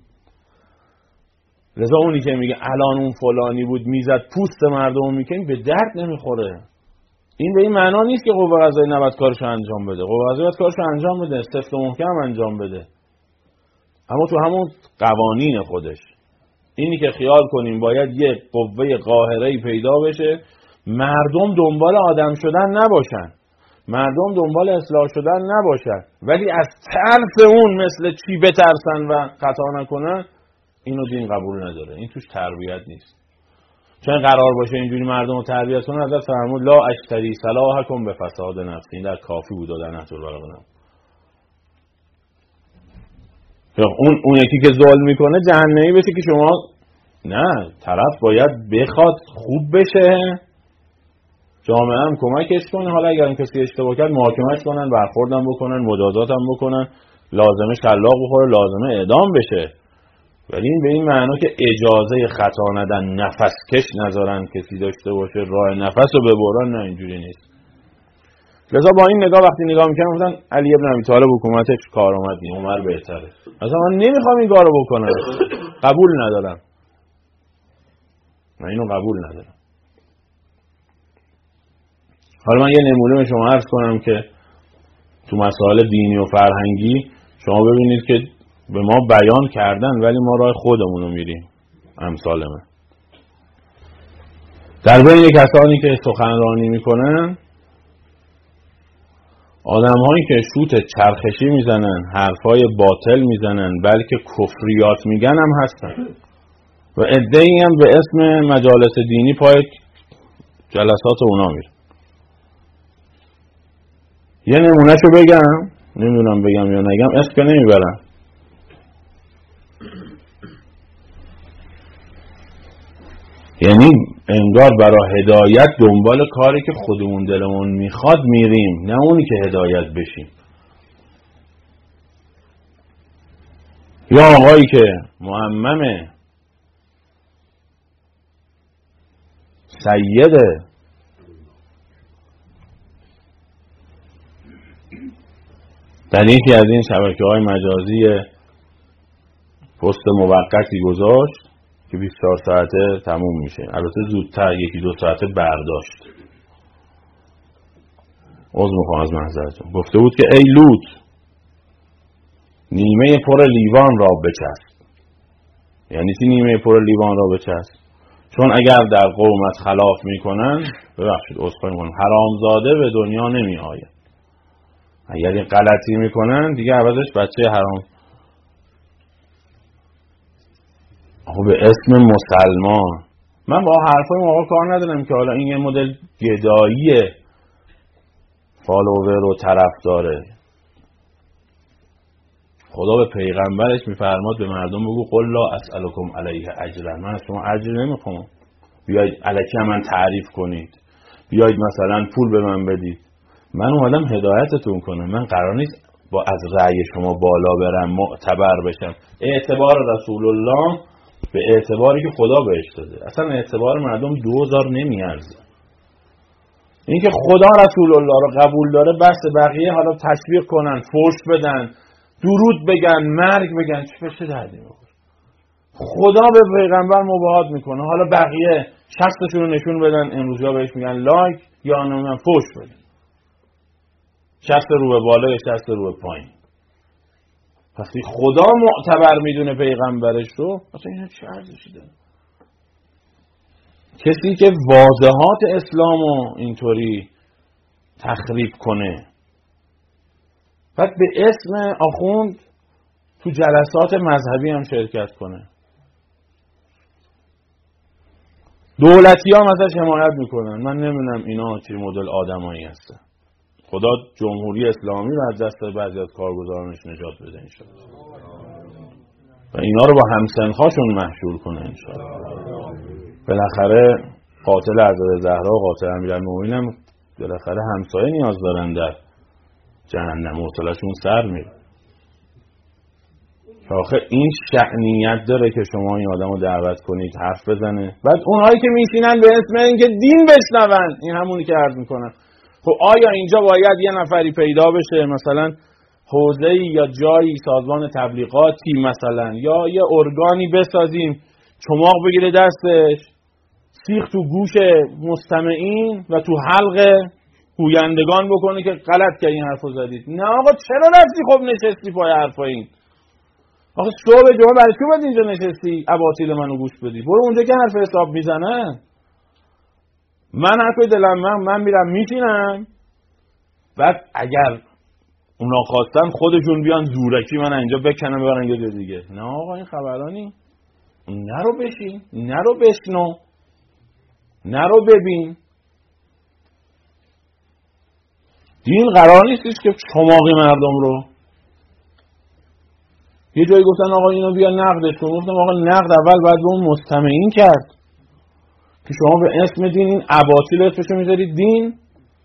لذا اونی که میگه الان اون فلانی بود میزد پوست مردم میکنی به درد نمیخوره. این به این معنا نیست که قوه قضاییه نباید کارشو انجام بده. قوه قضاییه باید کارشو انجام بده، سفت و محکم انجام بده. اما تو همون قوانین خودش. اینی که خیال کنیم باید یه قوه قاهره‌ای پیدا بشه، مردم دنبال آدم شدن نباشن، مردم دنبال اصلاح شدن نباشن، ولی از ترس اون مثل چی بترسن و خطا نکنن، اینو دین قبول نداره. این توش تربیت نیست. چون قرار باشه اینجوری مردم رو تربیت کنن، حضرت فرمود لا اشتری صلاحکم به فساد نفس. این در کافی بود در نهج البلاغه. اون یکی که ظلم میکنه جهنمی بشه که شما نه، طرف باید بخواد خوب بشه، جامعه هم کمکش کنه. حالا اگر این کسی اشتباه کرد محاکمش کنن، برخوردم بکنن، مجازات هم بکنن، لازمه شلاق بخوره، لازمه اعدام بشه. ولی این به این معنا که اجازه خطا ندن، نفس کش نذارن کسی داشته باشه راه نفس رو ببرن، نه اینجوری نیست. لذا با این نگاه وقتی نگاه میکنم گفتن علی ابن ابی طالب حکومتش کارآمد نیست، عمر بهتره. اصلا من نمیخوام این کارو بکنم، قبول ندارم، من اینو قبول ندارم. حالا من یه نمونه به شما عرض کنم که تو مسائل دینی و فرهنگی شما ببینید که به ما بیان کردن ولی ما راه خودمون رو میریم. امثال من در بین کسانی که سخنرانی میکنن، آدم‌هایی که شوت چرخشی میزنن، حرفای باطل میزنن، بلکه کفریات میگن هم هستن و عده‌ای هم به اسم مجالس دینی پای جلسات اونا میره. یه نمونهشو بگم، نمیدونم بگم یا نگم، اسم که نمیبرم. یعنی انگار برای هدایت دنبال کاری که خودمون دلمون میخواد میریم، نه اونی که هدایت بشیم. یا آقایی که معمم سیده در یکی از این شبکه‌های مجازی پست موقتی گذاشت که 24 ساعته تموم میشه. البته زودتر 1-2 ساعته برداشت. عذر میخوام از محضرتون. گفته بود که ای لوط، نیمه پر لیوان را بچسب. یعنی چی نیمه پر لیوان را بچسب؟ چون اگر در قومت خلاف میکنن، ببخشید عذرخواهی میکنم، حرامزاده به دنیا نمی آید. اگر این غلطی میکنن دیگه عوضش بچه حرام. خب به اسم مسلمان من با حرفای موقع کار ندارم که حالا این یه مدل گدایی فالوور و طرف داره. خدا به پیغمبرش میفرماد به مردم بگو قل لا اسألکم علیه اجرا، من از شما اجر نمیخوام بیاید الکی من تعریف کنید، بیاید مثلا پول به من بدید. من اومدم هدایتتون کنم، من قرار نیست با از رأی شما بالا برم، معتبر بشم. اعتبار رسول الله به اعتباری که خدا بهش داده. اصلا اعتبار مردم 2000 نمیارزه. این که خدا رسول الله رو قبول داره بس، بقیه حالا تشویق کنن، فحش بدن، درود بگن، مرگ بگن، چه دردی میخوره. خدا به پیغمبر مباهات میکنه، حالا بقیه شخصشون رو نشون بدن، امروزیا بهش میگن لایک یا نمیدونم فحش بدن. شخص رو به بالا یا شخص رو به پایین. وقتی خدا معتبر میدونه پیغمبرش رو، اصلا اینا چه ارزشی داره؟ کسی که واضحات اسلامو اینطوری تخریب کنه، بعد به اسم آخوند تو جلسات مذهبی هم شرکت کنه، دولتی هم ازش حمایت میکنن. من نمیدونم اینا چه مدل آدمایی هستن. خدا جمهوری اسلامی رو از دست بعضی از کارگزارانش نجات بده انشاءالله و اینا رو با همسنخاشون محشور کنه انشاءالله. بالاخره قاتل حضرت زهرا و قاتل امیرالمومنین هم بالاخره همسایه نیاز دارن در جهنم، حوصله‌شون سر میره. آخه این شأنیت داره که شما این آدمو دعوت کنید حرف بزنه، بعد اونهایی که میشینن به اسم اینکه دین بشنون، این همونی که عرض میکنن. خب آیا اینجا باید یه نفری پیدا بشه مثلا حوزه‌ای یا جایی سازمان تبلیغاتی مثلا یا یه ارگانی بسازیم چماق بگیره دستش، سیخ تو گوش مستمعین و تو حلق گویندگان بکنه که غلط که این حرفو زدید؟ نه آقا چرا رفتی خب نشستی پای حرفا این؟ آخه صبح جمعه برای چی باید اینجا نشستی اباطیل منو گوش بدی؟ برو اونجا که حرف حساب میزنن. من حرف دلم من میرم میشینم، بعد اگر اونا خواستن خودشون بیان زورکی من اینجا بکنم ببرن یه جای دیگه. نه آقا این خبرانی. نرو بشین، نرو بشنو، نرو ببین. دین قرار نیست که چماقی مردم رو. یه جایی گفتن آقا اینو بیا نقدش کن، گفتم آقا نقد اول باید به اون مستمعین کرد که شما به اسم دین این اباطیل اسمشو میذارید دین.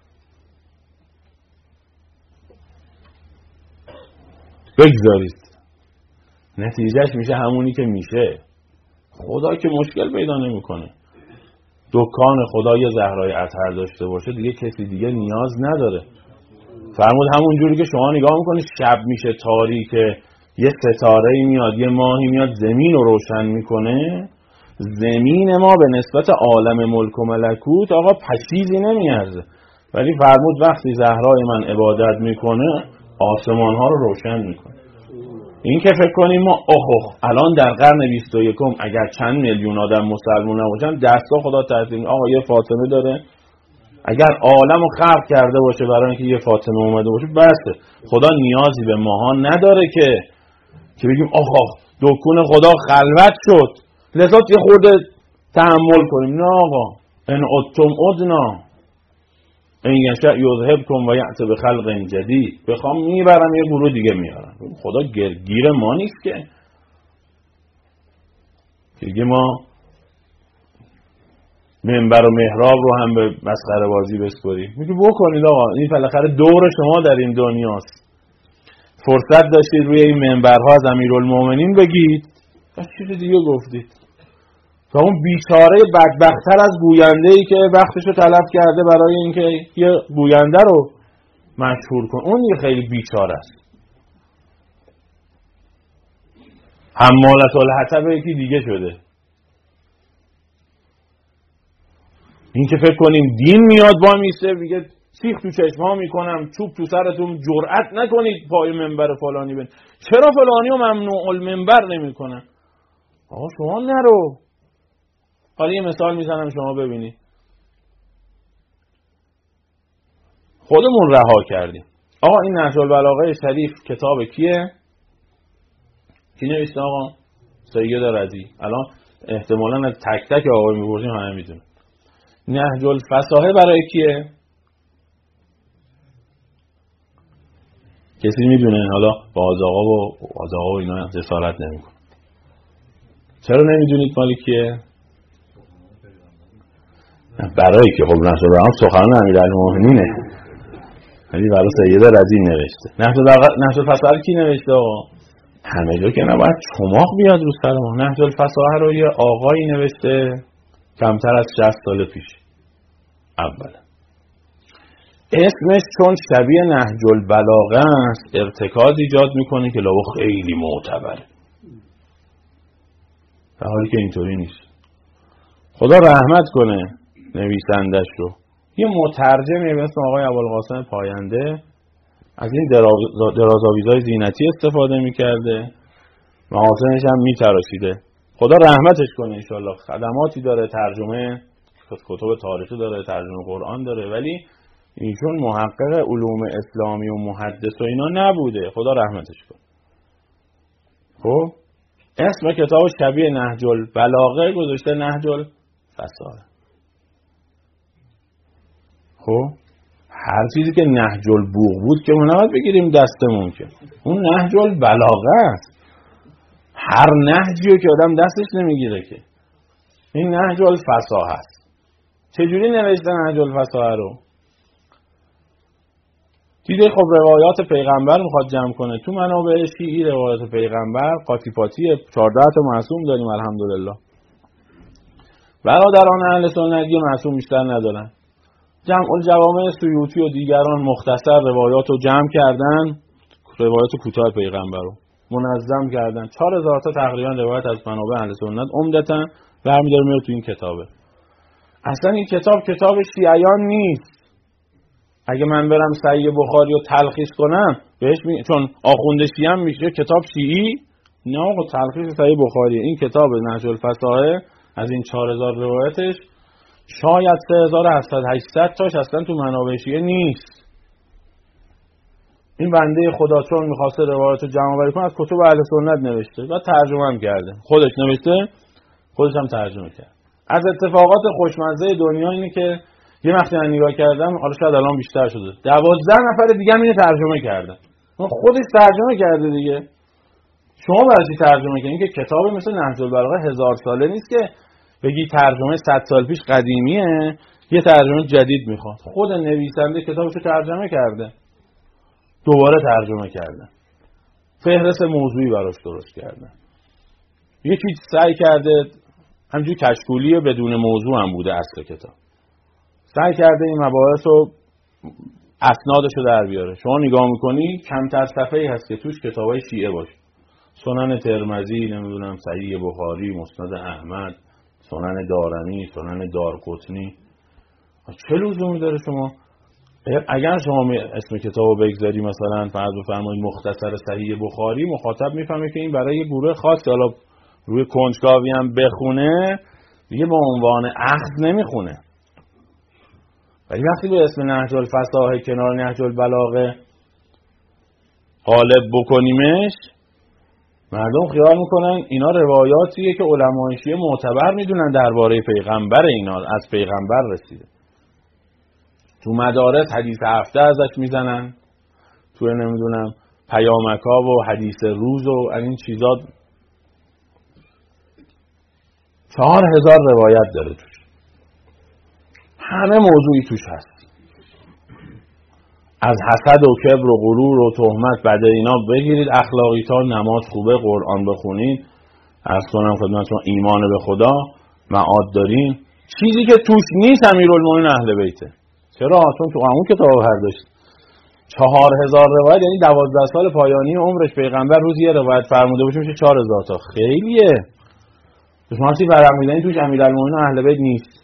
بگذارید نتیجهش میشه همونی که میشه. خدا که مشکل پیدا نمیکنه. دکان خدای زهرای اطهر داشته باشه دیگه کسی دیگه نیاز نداره. فرمود همون جوری که شما نگاه میکنید شب میشه تاریکه، یه ستاره میاد یه ماهی میاد زمین رو روشن میکنه، زمین ما به نسبت عالم ملک و ملکوت آقا پشیزی نمیارزه، ولی فرمود وقتی زهرای من عبادت میکنه آسمان ها رو روشن میکنه. این که فکر کنیم ما الان در قرن 21 اگر چند میلیون آدم مسلمان نباشن دستا خدا تحصیل آقا یه فاطمه داره، اگر عالم رو خلق کرده باشه برای اینکه یه فاطمه اومده باشه بسه. خدا نیازی به ماها نداره که بگیم دکون خدا خلوت شد لذا یه خورده تحمل کنیم. نه آقا ان اتم ادنا این یشاء یذهبکم و یأتی بخلق جدید. بخوام میبرم یه گروه دیگه میارم. خدا گیر ما نیست که دیگه ما منبر و محراب رو هم به مسخره بازی بسپاریم. میگه بکنید آقا این بالاخره دور شما در این دنیاست، فرصت داشتید روی این منبرها از امیرالمومنین بگید، بس چیز دیگه گفتید. تا اون بیچاره بدبخت‌تر از گوینده‌ای که وقتشو تلف کرده برای اینکه یه گوینده رو مشهور کن، اون یه خیلی بیچاره است. حمالة الحطب یکی دیگه شده. این که فکر کنیم دین میاد با میسته بگه سیخ تو چشم‌ها میکنم، چوب تو سرتون، جرأت نکنید پای منبر فلانی بن. چرا فلانی رو ممنوع المنبر نمیکنن؟ آقا شما نرو. حالا یه مثال میزنم شما ببینید. خودمون رها کردیم. آقا این نهج البلاغه شریف کتاب کیه؟ کی نوشته آقا؟ سید رضی. الان احتمالاً از تک تک آقا میپرسیم همه میدونن. نهج الفصاحه برای کیه؟ کسی میدونه؟ حالا با آقا و اینا جسارت نمیکنه. چرا نمیدونید مال کیه؟ برای که خب نهج البلاغه سخنان امیرالمومنینه، ولی برای سید رضی نوشته. نهج الفصاحه کی نوشته آقا؟ همه جا که نباید چماق بیاد رو سر ما. نهج الفصاحه رو یه آقایی نوشته کمتر از 60 سال پیش. اولا اسمش چون شبیه نهج البلاغه است ارتکاز ایجاد میکنه که لابا خیلی معتبره، در حالی که اینطوری نیست. خدا رحمت کنه نویسندش رو. یه مترجمی به اسم آقای ابوالقاسم پاینده از این درازآویزهای زینتی استفاده میکرده، محاسنش هم میتراشیده. خدا رحمتش کنه انشالله. خدماتی داره، ترجمه کتب تاریخی داره، ترجمه قرآن داره، ولی ایشون محقق علوم اسلامی و محدث و اینا نبوده. خدا رحمتش کنه. خب اسم کتاب شبیه نهج البلاغه گذاشته نهج الفصاحه. خب هر چیزی که نهج البوغ بود که ما نباید بگیریم دستمون، که اون نهج البلاغه است. هر نهجی که آدم دستش نمیگیره که. این نهج الفصاحه است. چجوری نوشته نهج الفصاحه رو؟ دیده خب روایات پیغمبر میخواد جمع کنه. تو منابع شیعی روایات پیغمبر قاطی پاتی 14 تا معصوم داریم الحمدلله. برادران اهل سنت یه معصوم بیشتر ندارن. جمع الجوامع سیوطی و دیگران مختصر روایات رو جمع کردن، روایات کوتاه پیغمبر رو منظم کردن. 4000 تا تقریبا روایت از منابع اهل سنت عمدتاً برمی‌داره میاد تو این کتابه. اصلا این کتاب شیعیان نیست. اگه من برم صحیح بخاری رو تلخیص کنم بهش چون آخوند شیعه میشه کتاب شیعی نه آقا تلخیص صحیح بخاری این کتاب نهج الفصاحه از این 4000 روایتش شاید 3700 تاش اصلا تو منابع شیعه نیست. این بنده خدا چون می‌خواسته روایت رو جمع آوری کنه از کتب اهل سنت نوشته و ترجمه هم کرده. خودش نوشته، خودش هم ترجمه کرد. از اتفاقات خوشمزه دنیا اینه که یه وقتی من نگاه کردم، حالا شاید الان بیشتر شده، 12 نفر دیگه هم اینو ترجمه کردن. خودش ترجمه کرده دیگه. شما برای چی ترجمه کنید؟ که کتاب مثل نهج البلاغه 1000 ساله نیست که بگی ترجمه 100 سال پیش قدیمیه، یه ترجمه جدید میخواد. خود نویسنده کتابشو ترجمه کرده، دوباره ترجمه کرده، فهرست موضوعی براش درست کرده، یکی سعی کرده همینجوری کشکولی بدون موضوع هم بوده اصل کتاب، سعی کرده این مباحث رو اسنادشو در بیاره. شما نگاه میکنی کمتر صفحه‌ای هست که توش کتابای شیعه باشه. سنن ترمذی، نمیدونم صحیح بخاری، مسند احمد، سنن دارمی، سنن دارقطنی. چه لزومی داره شما اگر شما اسم کتابو بگذاری مثلا فرض بفرمایید مختصر صحیح بخاری، مخاطب میفهمه که این برای یه گروه خاصی، حالا روی کنجکاوی هم بخونه دیگه به عنوان اخذ نمیخونه. ولی وقتی به اسم نهج الفصاحه کنار نهج البلاغه غالب بکنیمش، مردم خیال میکنن اینا روایاتیه که علمای شیعه معتبر میدونن درباره پیغمبر، اینا از پیغمبر رسیده. تو مدارس حدیث هفته ازش میزنن، تو نمیدونم پیامک‌ها و حدیث روز و این چیزا 4000 روایت داره توش، همه موضوعی توش هست، از حسد و کبر و غرور و تهمت بعد اینا بگیرید، اخلاقی تا نماز خوبه، قرآن بخونید، عرض کنم خدمتتون ایمان به خدا، معاد دارین. چیزی که توش نیست امیرالمومنین اهل بیته. چرا؟ چون تو همون کتاب برداشت 4000 روایت، یعنی 12 سال پایانی عمرش پیغمبر روزی یه روایت فرموده باشه میشه 4000 تا. خیلیه. شما چی ورق میدنی توش امیرالمومنین اهل بیت نیست.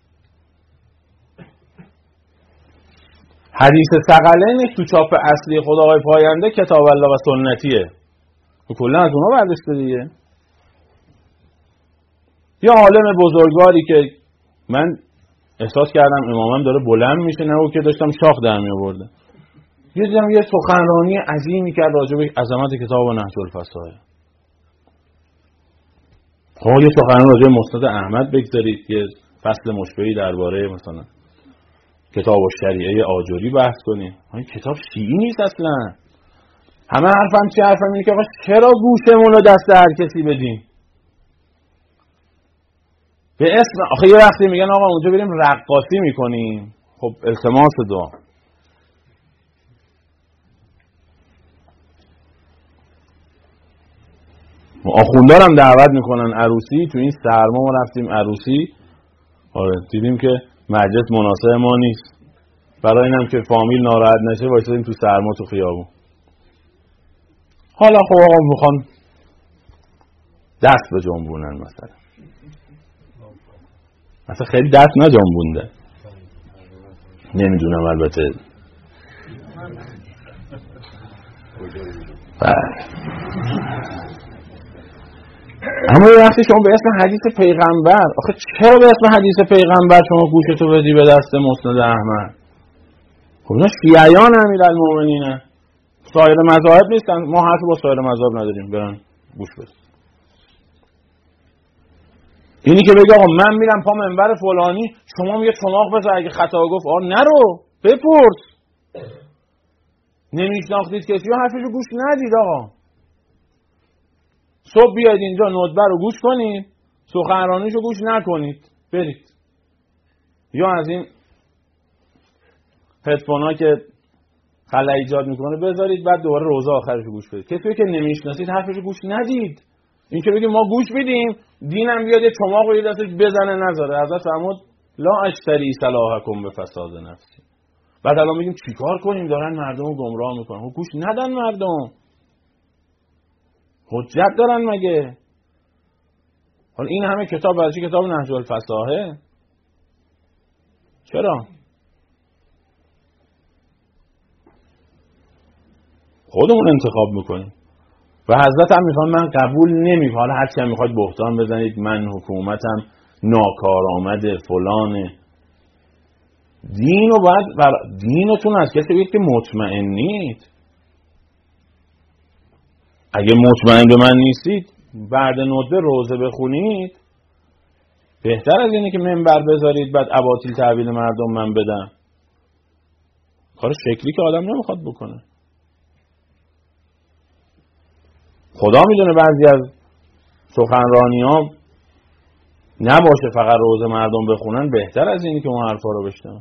حدیث ثقلین تو چاپ اصلی خدای پاینده کتاب الله و سنتیه، کلا از اونها برداشته دیگه. یا عالم بزرگواری که من احساس کردم امامم داره بلند میشه، نه او که داشتم شاخ در می آورده، یه دیدم یه سخنرانی عظیمی کرد راجع به عظمت کتاب نهج الفصاحه. خب یه سخنرانی راجع به مسند احمد بگذارید، یه فصل مشبهی درباره مثلا کتاب الشریعه آجوری بحث کنید. این کتاب شیعی نیست اصلا. همه حرفم چه حرفم اینه که آقا چرا گوشمون رو دست هر کسی بدیم؟ به اسم آخه یه وقتی میگن آقا اونجا بریم رقاصی میکنیم، خب التماس دعا. آخوندارم دعوت میکنن عروسی، تو این سرما ما رفتیم عروسی، دیدیم که مجلس مناسب ما نیست، برای اینم که فامیل ناراحت نشه وایسادیم تو سرما تو خیابون. حالا خب آقا میخوان دست به جنبونن، مثلا خیلی دست نجنبونده، نمیدونم البته. اما وقتی شما به اسم حدیث پیغمبر، آخه چرا به اسم حدیث پیغمبر شما گوشتو بدی به دست مسند احمد؟ خب اینا شیعیان امیرالمومنینه، سایر مذاهب نیستن. ما حرف با سایر مذاهب نداریم، برن گوش بدن. اینی که بگه آقا من میرم پا منبر فلانی، شما میگه چماق بزن، اگه خطا گفت نرو بپرس، نمیشناختید کسی رو حرفشو گوش ندید. آقا صبح بیاید اینجا ندبه رو گوش کنید، سخنرانیشو گوش نکنید، برید. یا از این هدفونا که خلأ ایجاد میکنه بذارید، بعد دوباره روزه آخرشو گوش بدید. کسی که نمیشناسید حرفشو گوش ندید. این که بگیم ما گوش بدیم، دینم بیاد یه چماق رو یه دستش بزنه نذاره. حضرت فرمود لا اشتری صلاحکم به فساد نفسی. بعد الان میگیم چیکار کنیم؟ دارن مردم رو گمراه میکنن. گوش ندن مردم، حجت دارن مگه؟ حالا این همه کتاب برای چی کتاب نهج الفصاحه؟ چرا؟ خودمون انتخاب میکنیم. و حضرت هم میخوان من قبول نمیکنم. حالا هر کی هم میخواد بهتان بزنید من حکومتم ناکارآمد فلانه. دینو باید دینتون از کسی بگید که مطمئنید. اگه مطمئن به من نیستید بعد ندبه روزه بخونید بهتر از اینه که منبر بذارید بعد اباطیل تحویل مردم من بدم. کار شکلی که آدم نمیخواد بکنه. خدا میدونه بعضی از سخنرانی ها نباشه فقط روزه مردم بخونن بهتر از اینی که اون حرفا رو بشنن.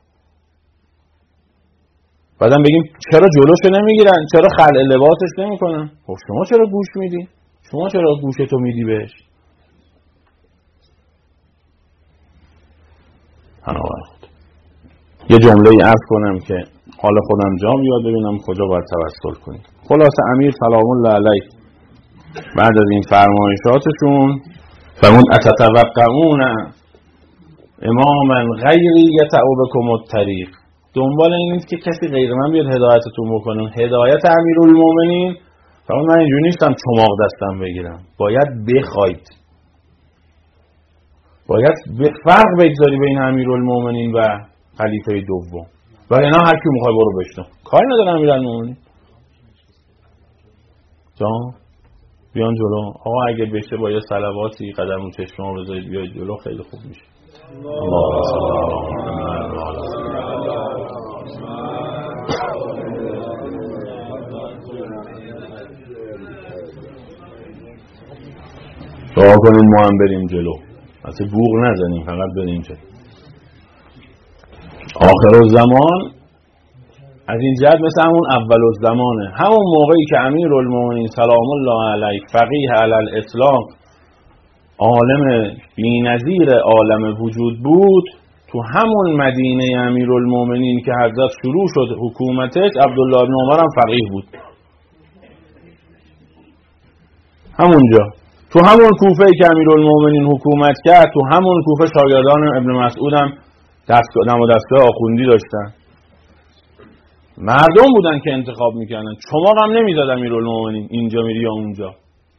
بعدم بگیم چرا جلوشو نمیگیرن، چرا خلع لباسش نمیکنن؟ خب شما چرا گوش میدی؟ شما چرا گوشتو میدی بهش؟ یه جمله ای عرض کنم که حال خودم جا بیاد ببینم کجا باید توسل کنیم. خلاصه امیر سلام الله علیه بعد از این فرمایشاتشون فرمود اتتوقعون اماما غیری یتعو بکم الطریق، دنبال این نیست که کسی غیر من بیاد هدایتتون بکنه. هدایت امیرالمومنین فرمود من اینجوری نیستم چماق دستم بگیرم، باید بخواید، باید فرق بگذاری بین امیرالمومنین و خلیفه دوم. و اینا هر کی میخواد برو بشنو، کاری نداره امیرالمومنین. جان بیان جلو آقا، اگه بشه با یه صلواتی قدم رو چشم بذارید بیاید جلو، خیلی خوب میشه. الله دعا کنیم ما هم بریم جلو، اصلا بوق نزنیم، فقط بریم جلو. آخر الزمان از این جهت مثل همون اول الزمانه، همون موقعی که امیرالمومنین سلام الله علیه فقیه علی الاسلام عالم بی‌نظیر عالم وجود بود، تو همون مدینه امیرالمومنین که حضرت شروع شد حکومتش عبدالله بن عمر هم فقیه بود. همونجا تو همون کوفه‌ای که امیرالمومنین حکومت کرد، تو همون کوفه شاگردان ابن مسعود هم دستگاه آخوندی داشتن. مردم بودن که انتخاب میکردن، چماق هم نمیداد امیرالمومنین اینجا میری یا اونجا،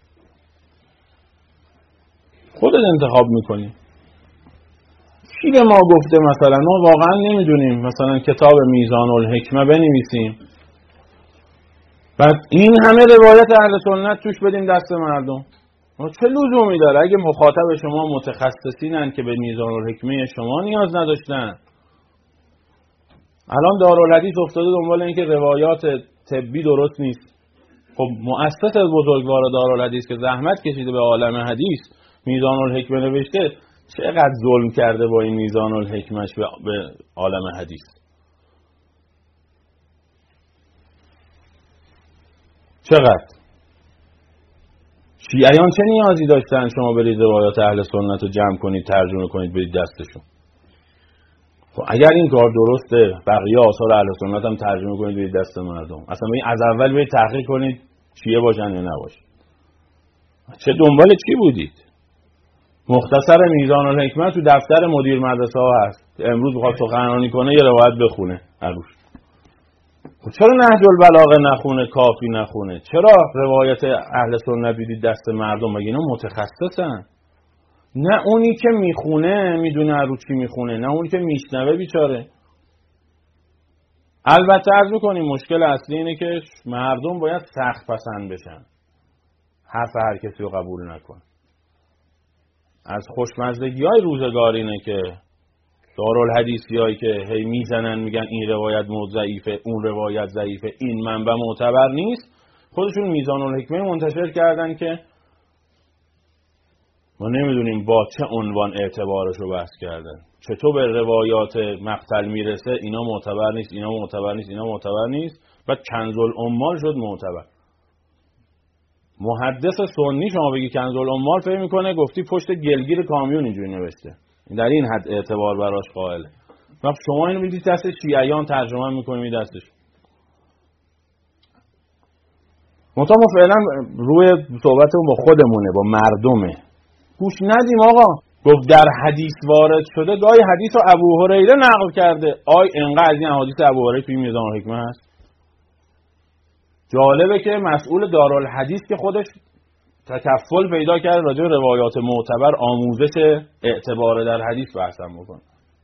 خودت انتخاب میکنی. کی به ما گفته مثلا ما واقعا نمیدونیم مثلا کتاب میزان الحکمه بنویسیم بعد این همه روایت اهل سنت توش بدیم دست مردم؟ چه لزومی داره؟ اگه مخاطب شما متخصصینن که به میزان الحکمه شما نیاز نداشتن. الان دارالحدیث افتاده دنبال این که روایات طبی درست نیست. خب مؤسس بزرگوار دارالحدیث که زحمت کشیده به عالم حدیث میزان الحکمه نوشته، چقدر ظلم کرده با این میزان الحکمش به عالم حدیث. چقدر شیعیان چه نیازی داشتن شما برید روایات اهل سنت رو جمع کنید ترجمه کنید برید دستشون؟ خب اگر این کار درسته بقیه آثار اهل سنت هم ترجمه کنید برید دست مردم. اصلا از اول برید تحقیق کنید شیعه باشن یا نباشن. چه دنبال چی بودید؟ مختصر میزان الحکمه تو دفتر مدیر مدرسه ها هست، امروز بخواد سخنرانی کنه یه روایت بخونه هروش. چرا نهج البلاغه نخونه، کافی نخونه؟ چرا روایت اهل سنت بیدید دست مردم؟ مگه اینا متخصصن؟ نه اونی که میخونه میدونه رو چی میخونه، نه اونی که میشنوه بیچاره. البته عرض میکنیم مشکل اصلی اینه که مردم باید سخت پسند بشن، حرف هر کسی رو قبول نکن. از خوشمزدگی های روزگار اینه که دارالحدیثی هایی که هی میزنن میگن این روایت ضعیفه، اون روایت ضعیفه، این منبع معتبر نیست، خودشون میزان الحکمه منتشر کردن که ما نمیدونیم با چه عنوان اعتبارش رو بحث کردن. چطور به روایات مقتل میرسه اینا معتبر نیست، اینا معتبر نیست، اینا معتبر نیست، بعد کنز العمال شد معتبر. محدث سنی شما بگی کنز العمال فکر میکنه گفتی پشت گلگیر کامیون اینجوری نوشته، در این حد اعتبار براش قائله. وقت شما اینو میدید دست شیعیان ترجمه میکنید دستش. ما فعلا روی صحبتمون با خودمونه، با مردمه، گوش ندیم. آقا گفت در حدیث وارد شده، گاهی حدیث رو ابو هریره نقل کرده. آی انقدر از این حدیث ابو هریره توی میزان الحکمه هست؟ جالبه که مسئول دارالحدیث که خودش تکفل پیدا کرده راجع به روایات معتبر آموزش اعتبار در حدیث بحثم بکنه.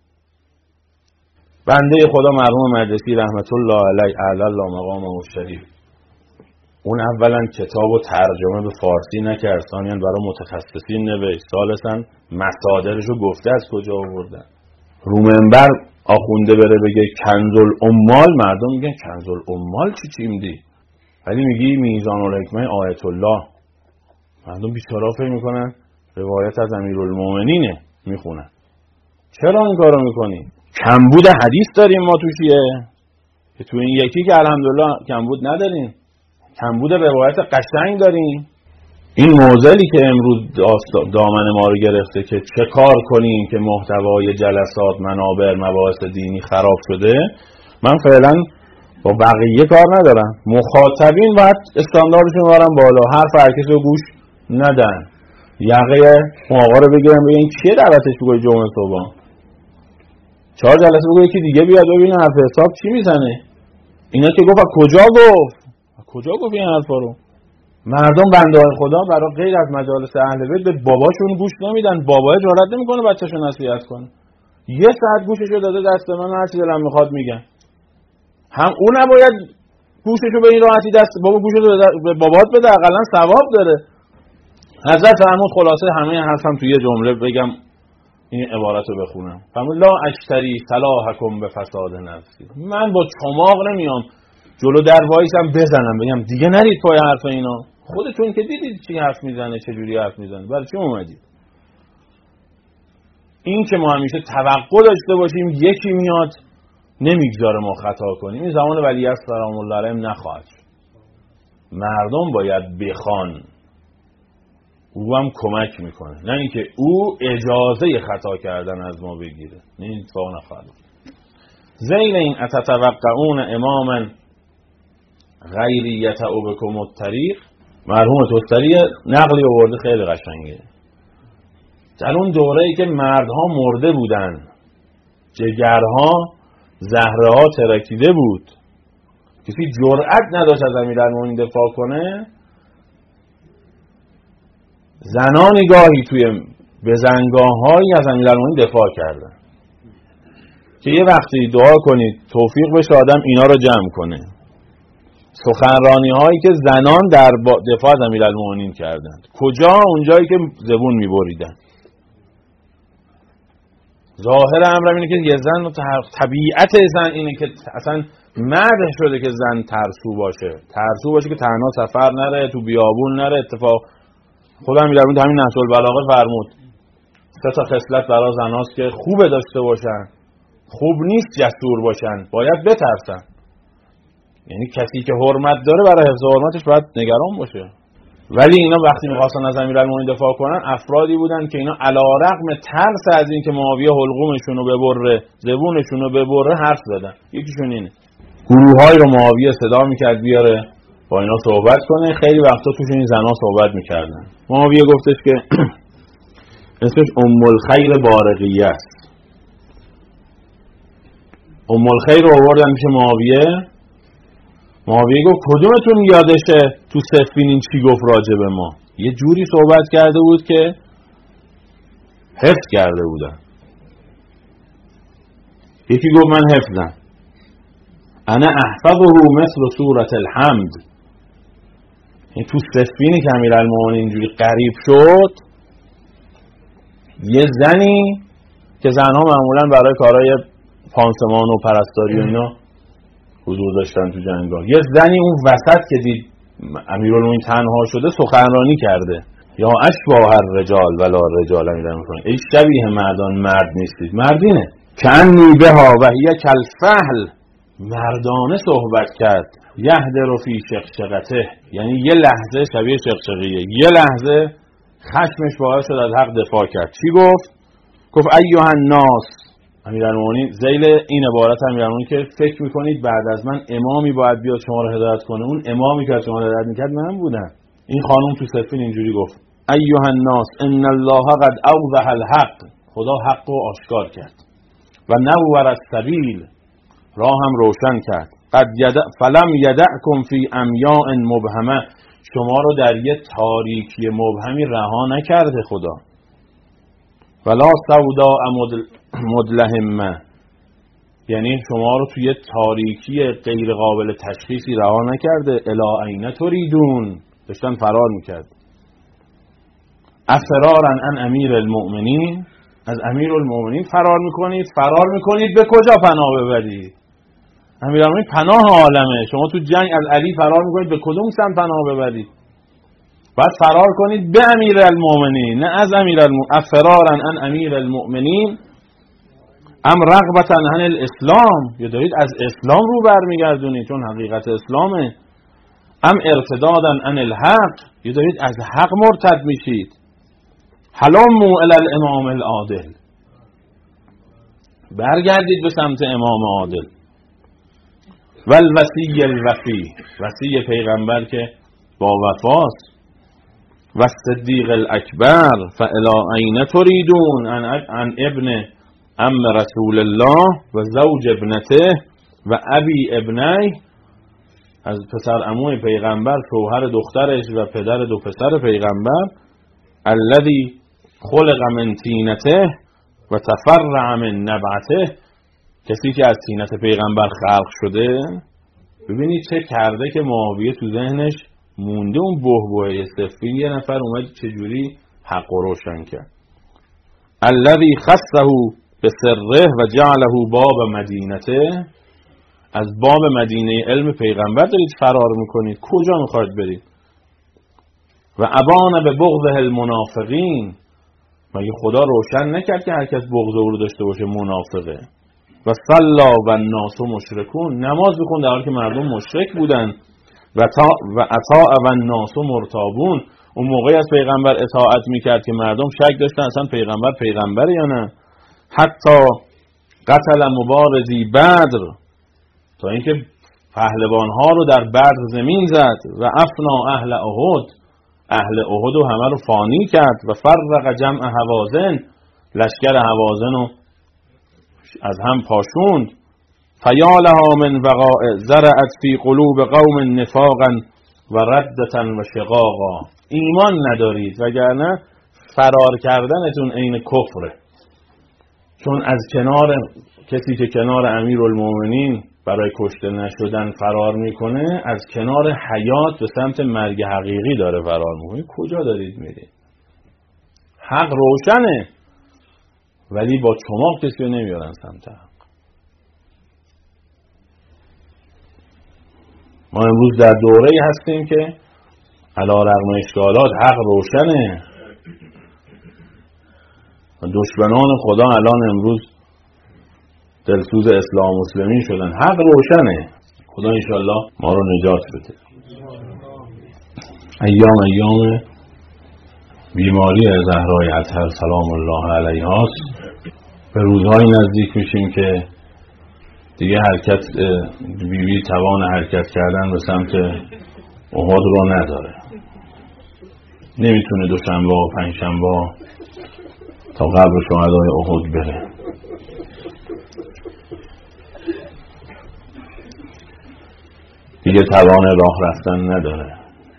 بنده خدا مرحوم مجلسی رحمت الله علیه اعلی الله مقامه الشریف، اون اولا کتاب و ترجمه به فارسی نکرد، ثانیاً برای متخصصین نوشت، ثالثاً مصادرشو گفته از کجا آوردن. رو منبر آخونده بره بگه کنز الاموال، مردم میگن کنز الاموال چی میدی؟ ولی میگی میزان الحکمه آیت الله، مردم بیچارا فکر میکنن روایت از امیرالمومنینه میخونن. چرا این کارو میکنی؟ کمبود حدیث داریم ما توشیه که تو این یکی که الحمدلله کمبود نداریم، کمبود روایت قشنگ داریم. این معضلی که امروز دامن ما رو گرفته که چه کار کنیم که محتوای جلسات، منابر، مباحث دینی خراب شده، من فعلا با بقیه کار ندارم. مخاطبین باید استانداردشون ببرن بالا، حرف هر کسی رو گوش ندن، یقه آقا رو بگیرن بگن چیه دعوتش بگوی جمعه صبح 4 جلسه بگوی یکی دیگه بیاد ببین حرف حساب چی میزنه. اینا که گفت کجا گفت این حرفا رو؟ مردم بنده‌های خدا برای غیر از مجالس اهل بیت به باباشون گوش نمیدن. بابا جرئت نمیکنه بچه‌شو نصیحت کنه. 1 ساعت گوششو داده دست من، هر چی دلم میخواد میگم. هم اون نباید گوششو به این راحتی دست بابا گوششو به بابات بده، حداقل ثواب داره. حضرت فرمود خلاصه همه حرفم توی یه جمله بگم، این عبارتو بخونم. فرمود لا اشتری صلاحکم به فساد نفسی. من با چماق نمیام جلو در وایسم بزنم بگم دیگه نرید پای حرف اینا. خودتون که دیدید چی حرف میزنه، چه جوری حرف میزنه، برای چی اومدید؟ این که ما همیشه توقع داشته باشیم یکی میاد نمیگذاره ما خطا کنیم، این زمان ولیعصر سلام الله علیه نخواهد. مردم باید بخوان، او هم کمک میکنه، نه اینکه او اجازه خطا کردن از ما بگیره. نه، این اتفاق نخواهد. زین این اتتوقعون اماما غیری یتعو بکم الطریق، مرحوم توستری نقلی آورده خیلی قشنگه. در اون دوره‌ای که مردها مرده بودن، جگرها زهره‌ها ترکیده بود، کسی جرأت نداشت از امیرالمومنین دفاع کنه، زنانی گاهی توی بزنگاه‌هایی از امیرالمومنین دفاع کردن که یه وقتی دعا کنید توفیق بشه آدم اینا رو جمع کنه. سخنرانی هایی که زنان در دفاع از امیرالمومنین کردند. کجا؟ اونجایی که زبون میبریدن. ظاهر امر اینه که یه زن، طبیعت زن اینه که اصلا مدح شده که زن ترسو باشه که تنها سفر نره، تو بیابون نره. اتفاق خدا امیرالمومنین همین نهج البلاغه فرمود 3 خصلت برای زناست که خوبه داشته باشن، خوب نیست جسور باشن، باید بترسن. یعنی کسی که حرمت داره برای حفظ حرمتش باید نگران باشه. ولی اینا وقتی می‌خواستن از امیرالمومنین دفاع کنن، افرادی بودن که اینا علیرغم ترس از این که معاویه حلقومشون رو ببره، زبونشون رو ببره، حرف زدن. یکیشون اینه. گروه‌های رو معاویه صدا می‌کرد بیاره با اینا صحبت کنه. خیلی وقتا توش این زنا صحبت می‌کردن. معاویه گفتش که اسمش ام الخیر بارقیه است. ام الخیر رو آوردن میشه معاویه گفت کدومتون یادشه تو صفین این چی گفت راجع به ما؟ یه جوری صحبت کرده بود که حفظ کرده بودن. یکی گفت من حفظم، انا احفظه مثل سورة الحمد. این تو صفینی که امیرالمومنین اینجوری غریب شد، یه زنی که زنها معمولا برای کارهای پانسمان و پرستاری و اینا حضور داشتن تو جنگاه، یه زنی اون وسط که دید امیرالمومنین تنها شده سخنرانی کرده. یا اشباه الرجال ولا رجال میکنه، ای شبیه مردان مرد نیستید. مردینه کنی بها و هی کالفحل، مردانه صحبت کرد. یهدر فی شقشقته، یعنی یه لحظه شبیه شقشقیه، یه لحظه خشمش باعث شد از حق دفاع کرد. چی گفت ایها الناس. امیرالمومنین ذیل این عبارت امیرالمومنین که فکر میکنید بعد از من امامی باید بیاد شما رو هدایت کنه، اون امامی که شما رو هدایت میکرد من بودم. این خانم تو صفین اینجوری گفت ایها الناس ان الله قد اوضح الحق، خدا حق رو آشکار کرد، و نور السبیل، راه هم روشن کرد، فلم یدعکم فی امیاء مبهمه، شما رو در یه تاریکی مبهمی رها نکرده خدا. ولا سوداء مدلهمه، یعنی شما رو توی تاریکی غیر قابل تشخیصی رها نکرده. الی این تریدون، داشتن فرار میکرد. افرارا عن امیر المؤمنین، از امیر المؤمنین فرار میکنید به کجا پناه ببرید؟ امیر المؤمنین پناه عالمه، شما تو جنگ از علی فرار میکنید به کدوم سمت پناه ببرید؟ بعد فرار کنید به امیر المؤمنین، نه از امیر المؤمنین. افرارا عن امیر المؤمنین ام رغبتا عن الاسلام، یا دارید از اسلام رو برمیگردونید چون حقیقت اسلامه. ام ارتدادا عن الحق، یا دارید از حق مرتد میشید. هلموا الی الامام العادل، برگردید به سمت امام عادل. والوصی الوفی، وصی پیغمبر که با وفاست. و صدیق الاکبر فالی این تریدون عن ابن ام رسول الله و زوج ابنته و ابی ابنه، از پسر عموی پیغمبر، شوهر دخترش و پدر دو پسر پیغمبر. الذی خلق من طینته و تفرع من نبعته، کسی که از طینت پیغمبر خلق شده. ببینید چه کرده که معاویه تو ذهنش مونده اون بهبهه سفین، یه نفر اومد چجوری حق رو روشن کرد. الذی خصه بسره و جعله باب مدینته، از باب مدینه علم پیغمبر دارید فرار میکنید، کجا میخواید برید؟ و ابان به بغض المنافقین، مگه خدا روشن نکرد که هر کس بغض او رو داشته باشه منافقه؟ و صلا و الناس مشرکون، نماز میخوند در حالی که مردم مشرک بودن. و اطاع و الناس مرتابون، اون موقعی از پیغمبر اطاعت میکرد که مردم شک داشتن اصلا پیغمبر یا نه. حتی قتل مبارزی بدر، تا اینکه پهلوانها رو در بدر زمین زد. و افنا اهل احد رو همه رو فانی کرد. و فرق جمع هوازن، لشکر هوازن رو از هم پاشوند. فیالها من وقائع زرعت فی قلوب قوم نفاقا و ردتا و شقاقا، ایمان ندارید وگرنه فرار کردنتون عین کفره. چون از کنار کسی که کنار امیرالمومنین برای کشته نشدن فرار میکنه، از کنار حیات به سمت مرگ حقیقی داره فرار میکنه. کجا دارید میرید؟ حق روشنه ولی با چماق کسی رو نمیارن سمت حق. ما امروز در دوره‌ای هستیم که علی رغم اشکالات حق روشنه. دشمنان خدا الان امروز دلسوز اسلام مسلمین شدن. حق روشنه. خدا انشالله ما رو نجات بده. ایام بیماری زهرای اطهر سلام الله علیها است. به روزهای نزدیک میشیم که دیگه حرکت بیبی توان حرکت کردن به سمت احد رو نداره. نمیتونه دوشنبه و پنجشنبه تا قبر شهدای احد بره. دیگه توان راه رفتن نداره.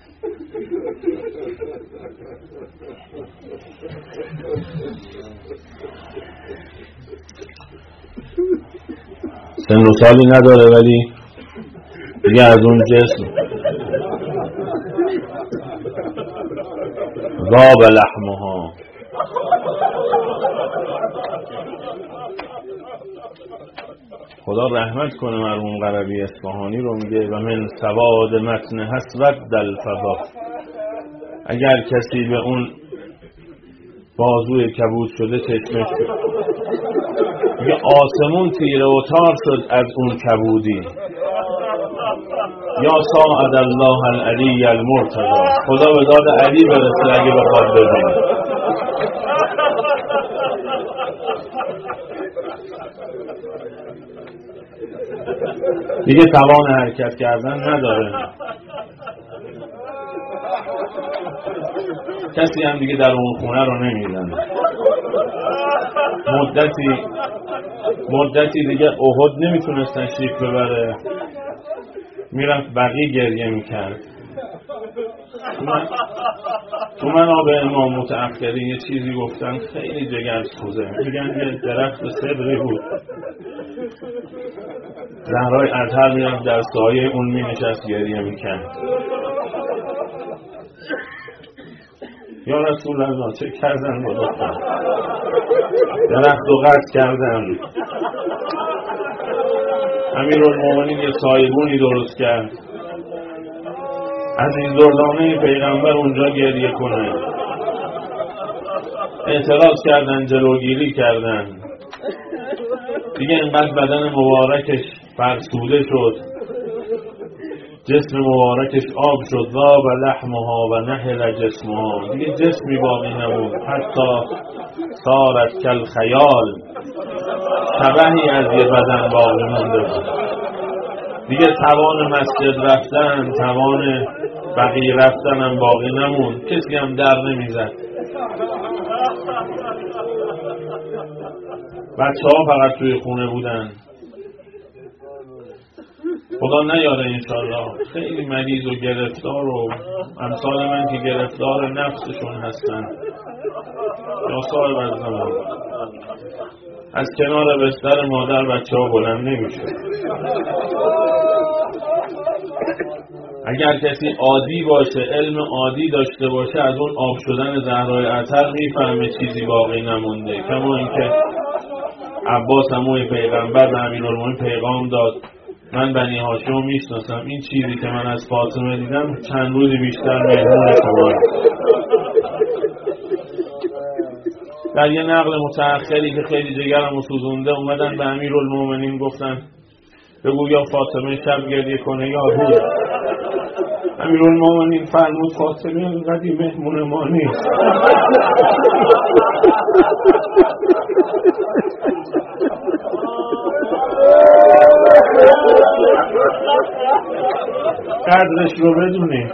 سن و سالی نداره ولی دیگه از اون جسم ذاب لحمها. خدا رحمت کنه مرحوم قربی اصفهانی رو، میگه و من سواد متن حسود الفضا، اگر کسی به اون بازوی کبود شده چشمش میگه آسمون تیره و تار شد از اون کبودی. یا ساعد الله العلی المرتضی، خدا به داد علی برسه اگه بخواد ببینه. دیگه توان حرکت کردن نداره. کسی هم دیگه در اون خونه رو نمیدن. مدتی دیگه احد نمیتونستن شیک ببره. میرفت بقیه گریه میکرد. تو منابع امام متأخرین یه چیزی گفتن خیلی جگرسوزه، میگن یه درخت سدری بود، زهرای اطهر میرفت در سایه اون مینشست گریه میکرد. یا رسول الله چه کردن با دختر؟ درخت رو قطع کردن. امیرالمومنین یه سایبونی درست کرد، عزیزدردانه پیغمبر اونجا گریه کنه. اعتراض کردن، جلوگیری کردن. دیگه اینقدر بدن مبارکش فرسوده شد، جسم مبارکش آب شد، ذاب لحمها و نحل جسمها، دیگه جسمی باقی نمود، حتی صارت کالخیال، شبحی از یه بدن باقی مونده بود. دیگه توان مسجد رفتن، توان بقیه رفتن هم باقی نموند، کسی هم در نمیزد. بچه ها فقط توی خونه بودن. خدا نیاره انشالله خیلی مریض و گرفتار و امثال من که گرفتار نفسشون هستن یا صاحب از زمان از کنار بستر مادر بچه ها بلند نمیشه. اگر کسی عادی باشه، علم عادی داشته باشه، از اون آب شدن زهرای اطهر میفهمه چیزی باقی نمونده. کما اینکه عباس عموی پیغمبر به امیرالمومنین پیغام داد من بنی هاشم میشناسم، این چیزی که من از فاطمه دیدم چند روزی بیشتر مهمون شما. در یه نقل متأخری که خیلی جگرم سوزونده اومدن به امیرالمومنین گفتن بگو یا فاطمه شب گریه کنه یا روز. امیرالمومنین فرمود فاطمه اینقدر مهمون ما نیست. قدرش رو بدونی.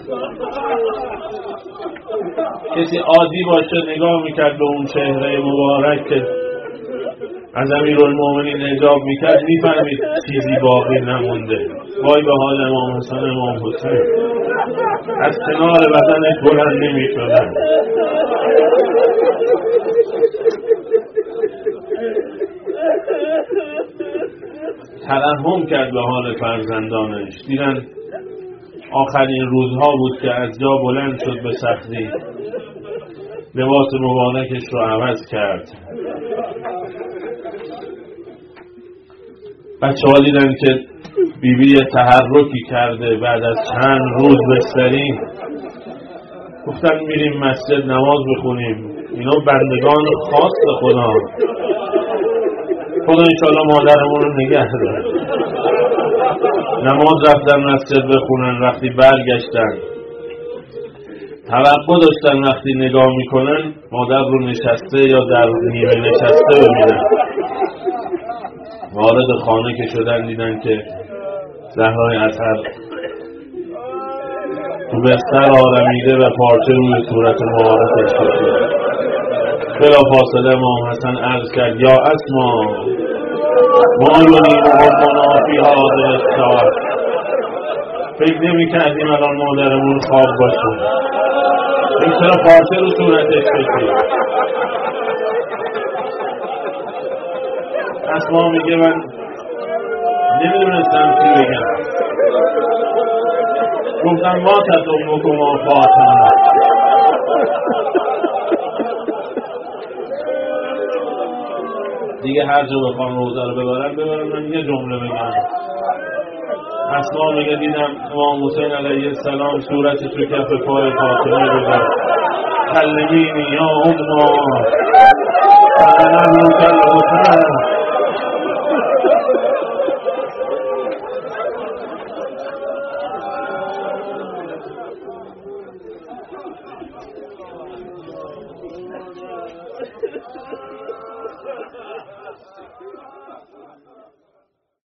کسی عادی باشه نگاه میکرد به اون چهره مبارک که از امیرالمومنین حجاب میکرد میفهمید چیزی باقی نمونده. وای به حال امام حسن امام حسین، از کنار بدنش بلند نمیشدن. ترحم کرد به حال فرزندانش. دیدن آخرین روزها بود که از جا بلند شد به سختی، لباس مبارکش رو عوض کرد. بچه ها دیدن که بیبی تحرکی کرده بعد از چند روز بستری، گفتن میریم مسجد نماز بخونیم. اینا بندگان خاص خدا، خدا انشاءالله مادرمون رو نگه داره. نماز رفتن مسجد بخونن، وقتی برگشتن توقع داشتن وقتی نگاه میکنن مادر رو نشسته یا در نیمه نشسته ببینن. وارد خانه که شدن دیدن که زهرای اطهر تو بستر آرمیده و پارچه روی صورت مبارکش کشیده. بلا فاصله امام حسن عرض کرد یا اسما ما یونیمون منافی حاضر استاد. فکر نمی کردیم الان مادرمون خواب باشه، این چرا پارچه رو صورتش کشید؟ اسما میگه من نمیدونستم چی بگم. گفتم ما تدوم بکن فاطمه. دیگه هر جا بخوام روزه رو ببرم من یه جمله بگم. اسما میگه دیدم امام حسین علیه السلام صورت تو کف پای فاطمه بگم کلمینی یا اما فلنم کل حسین.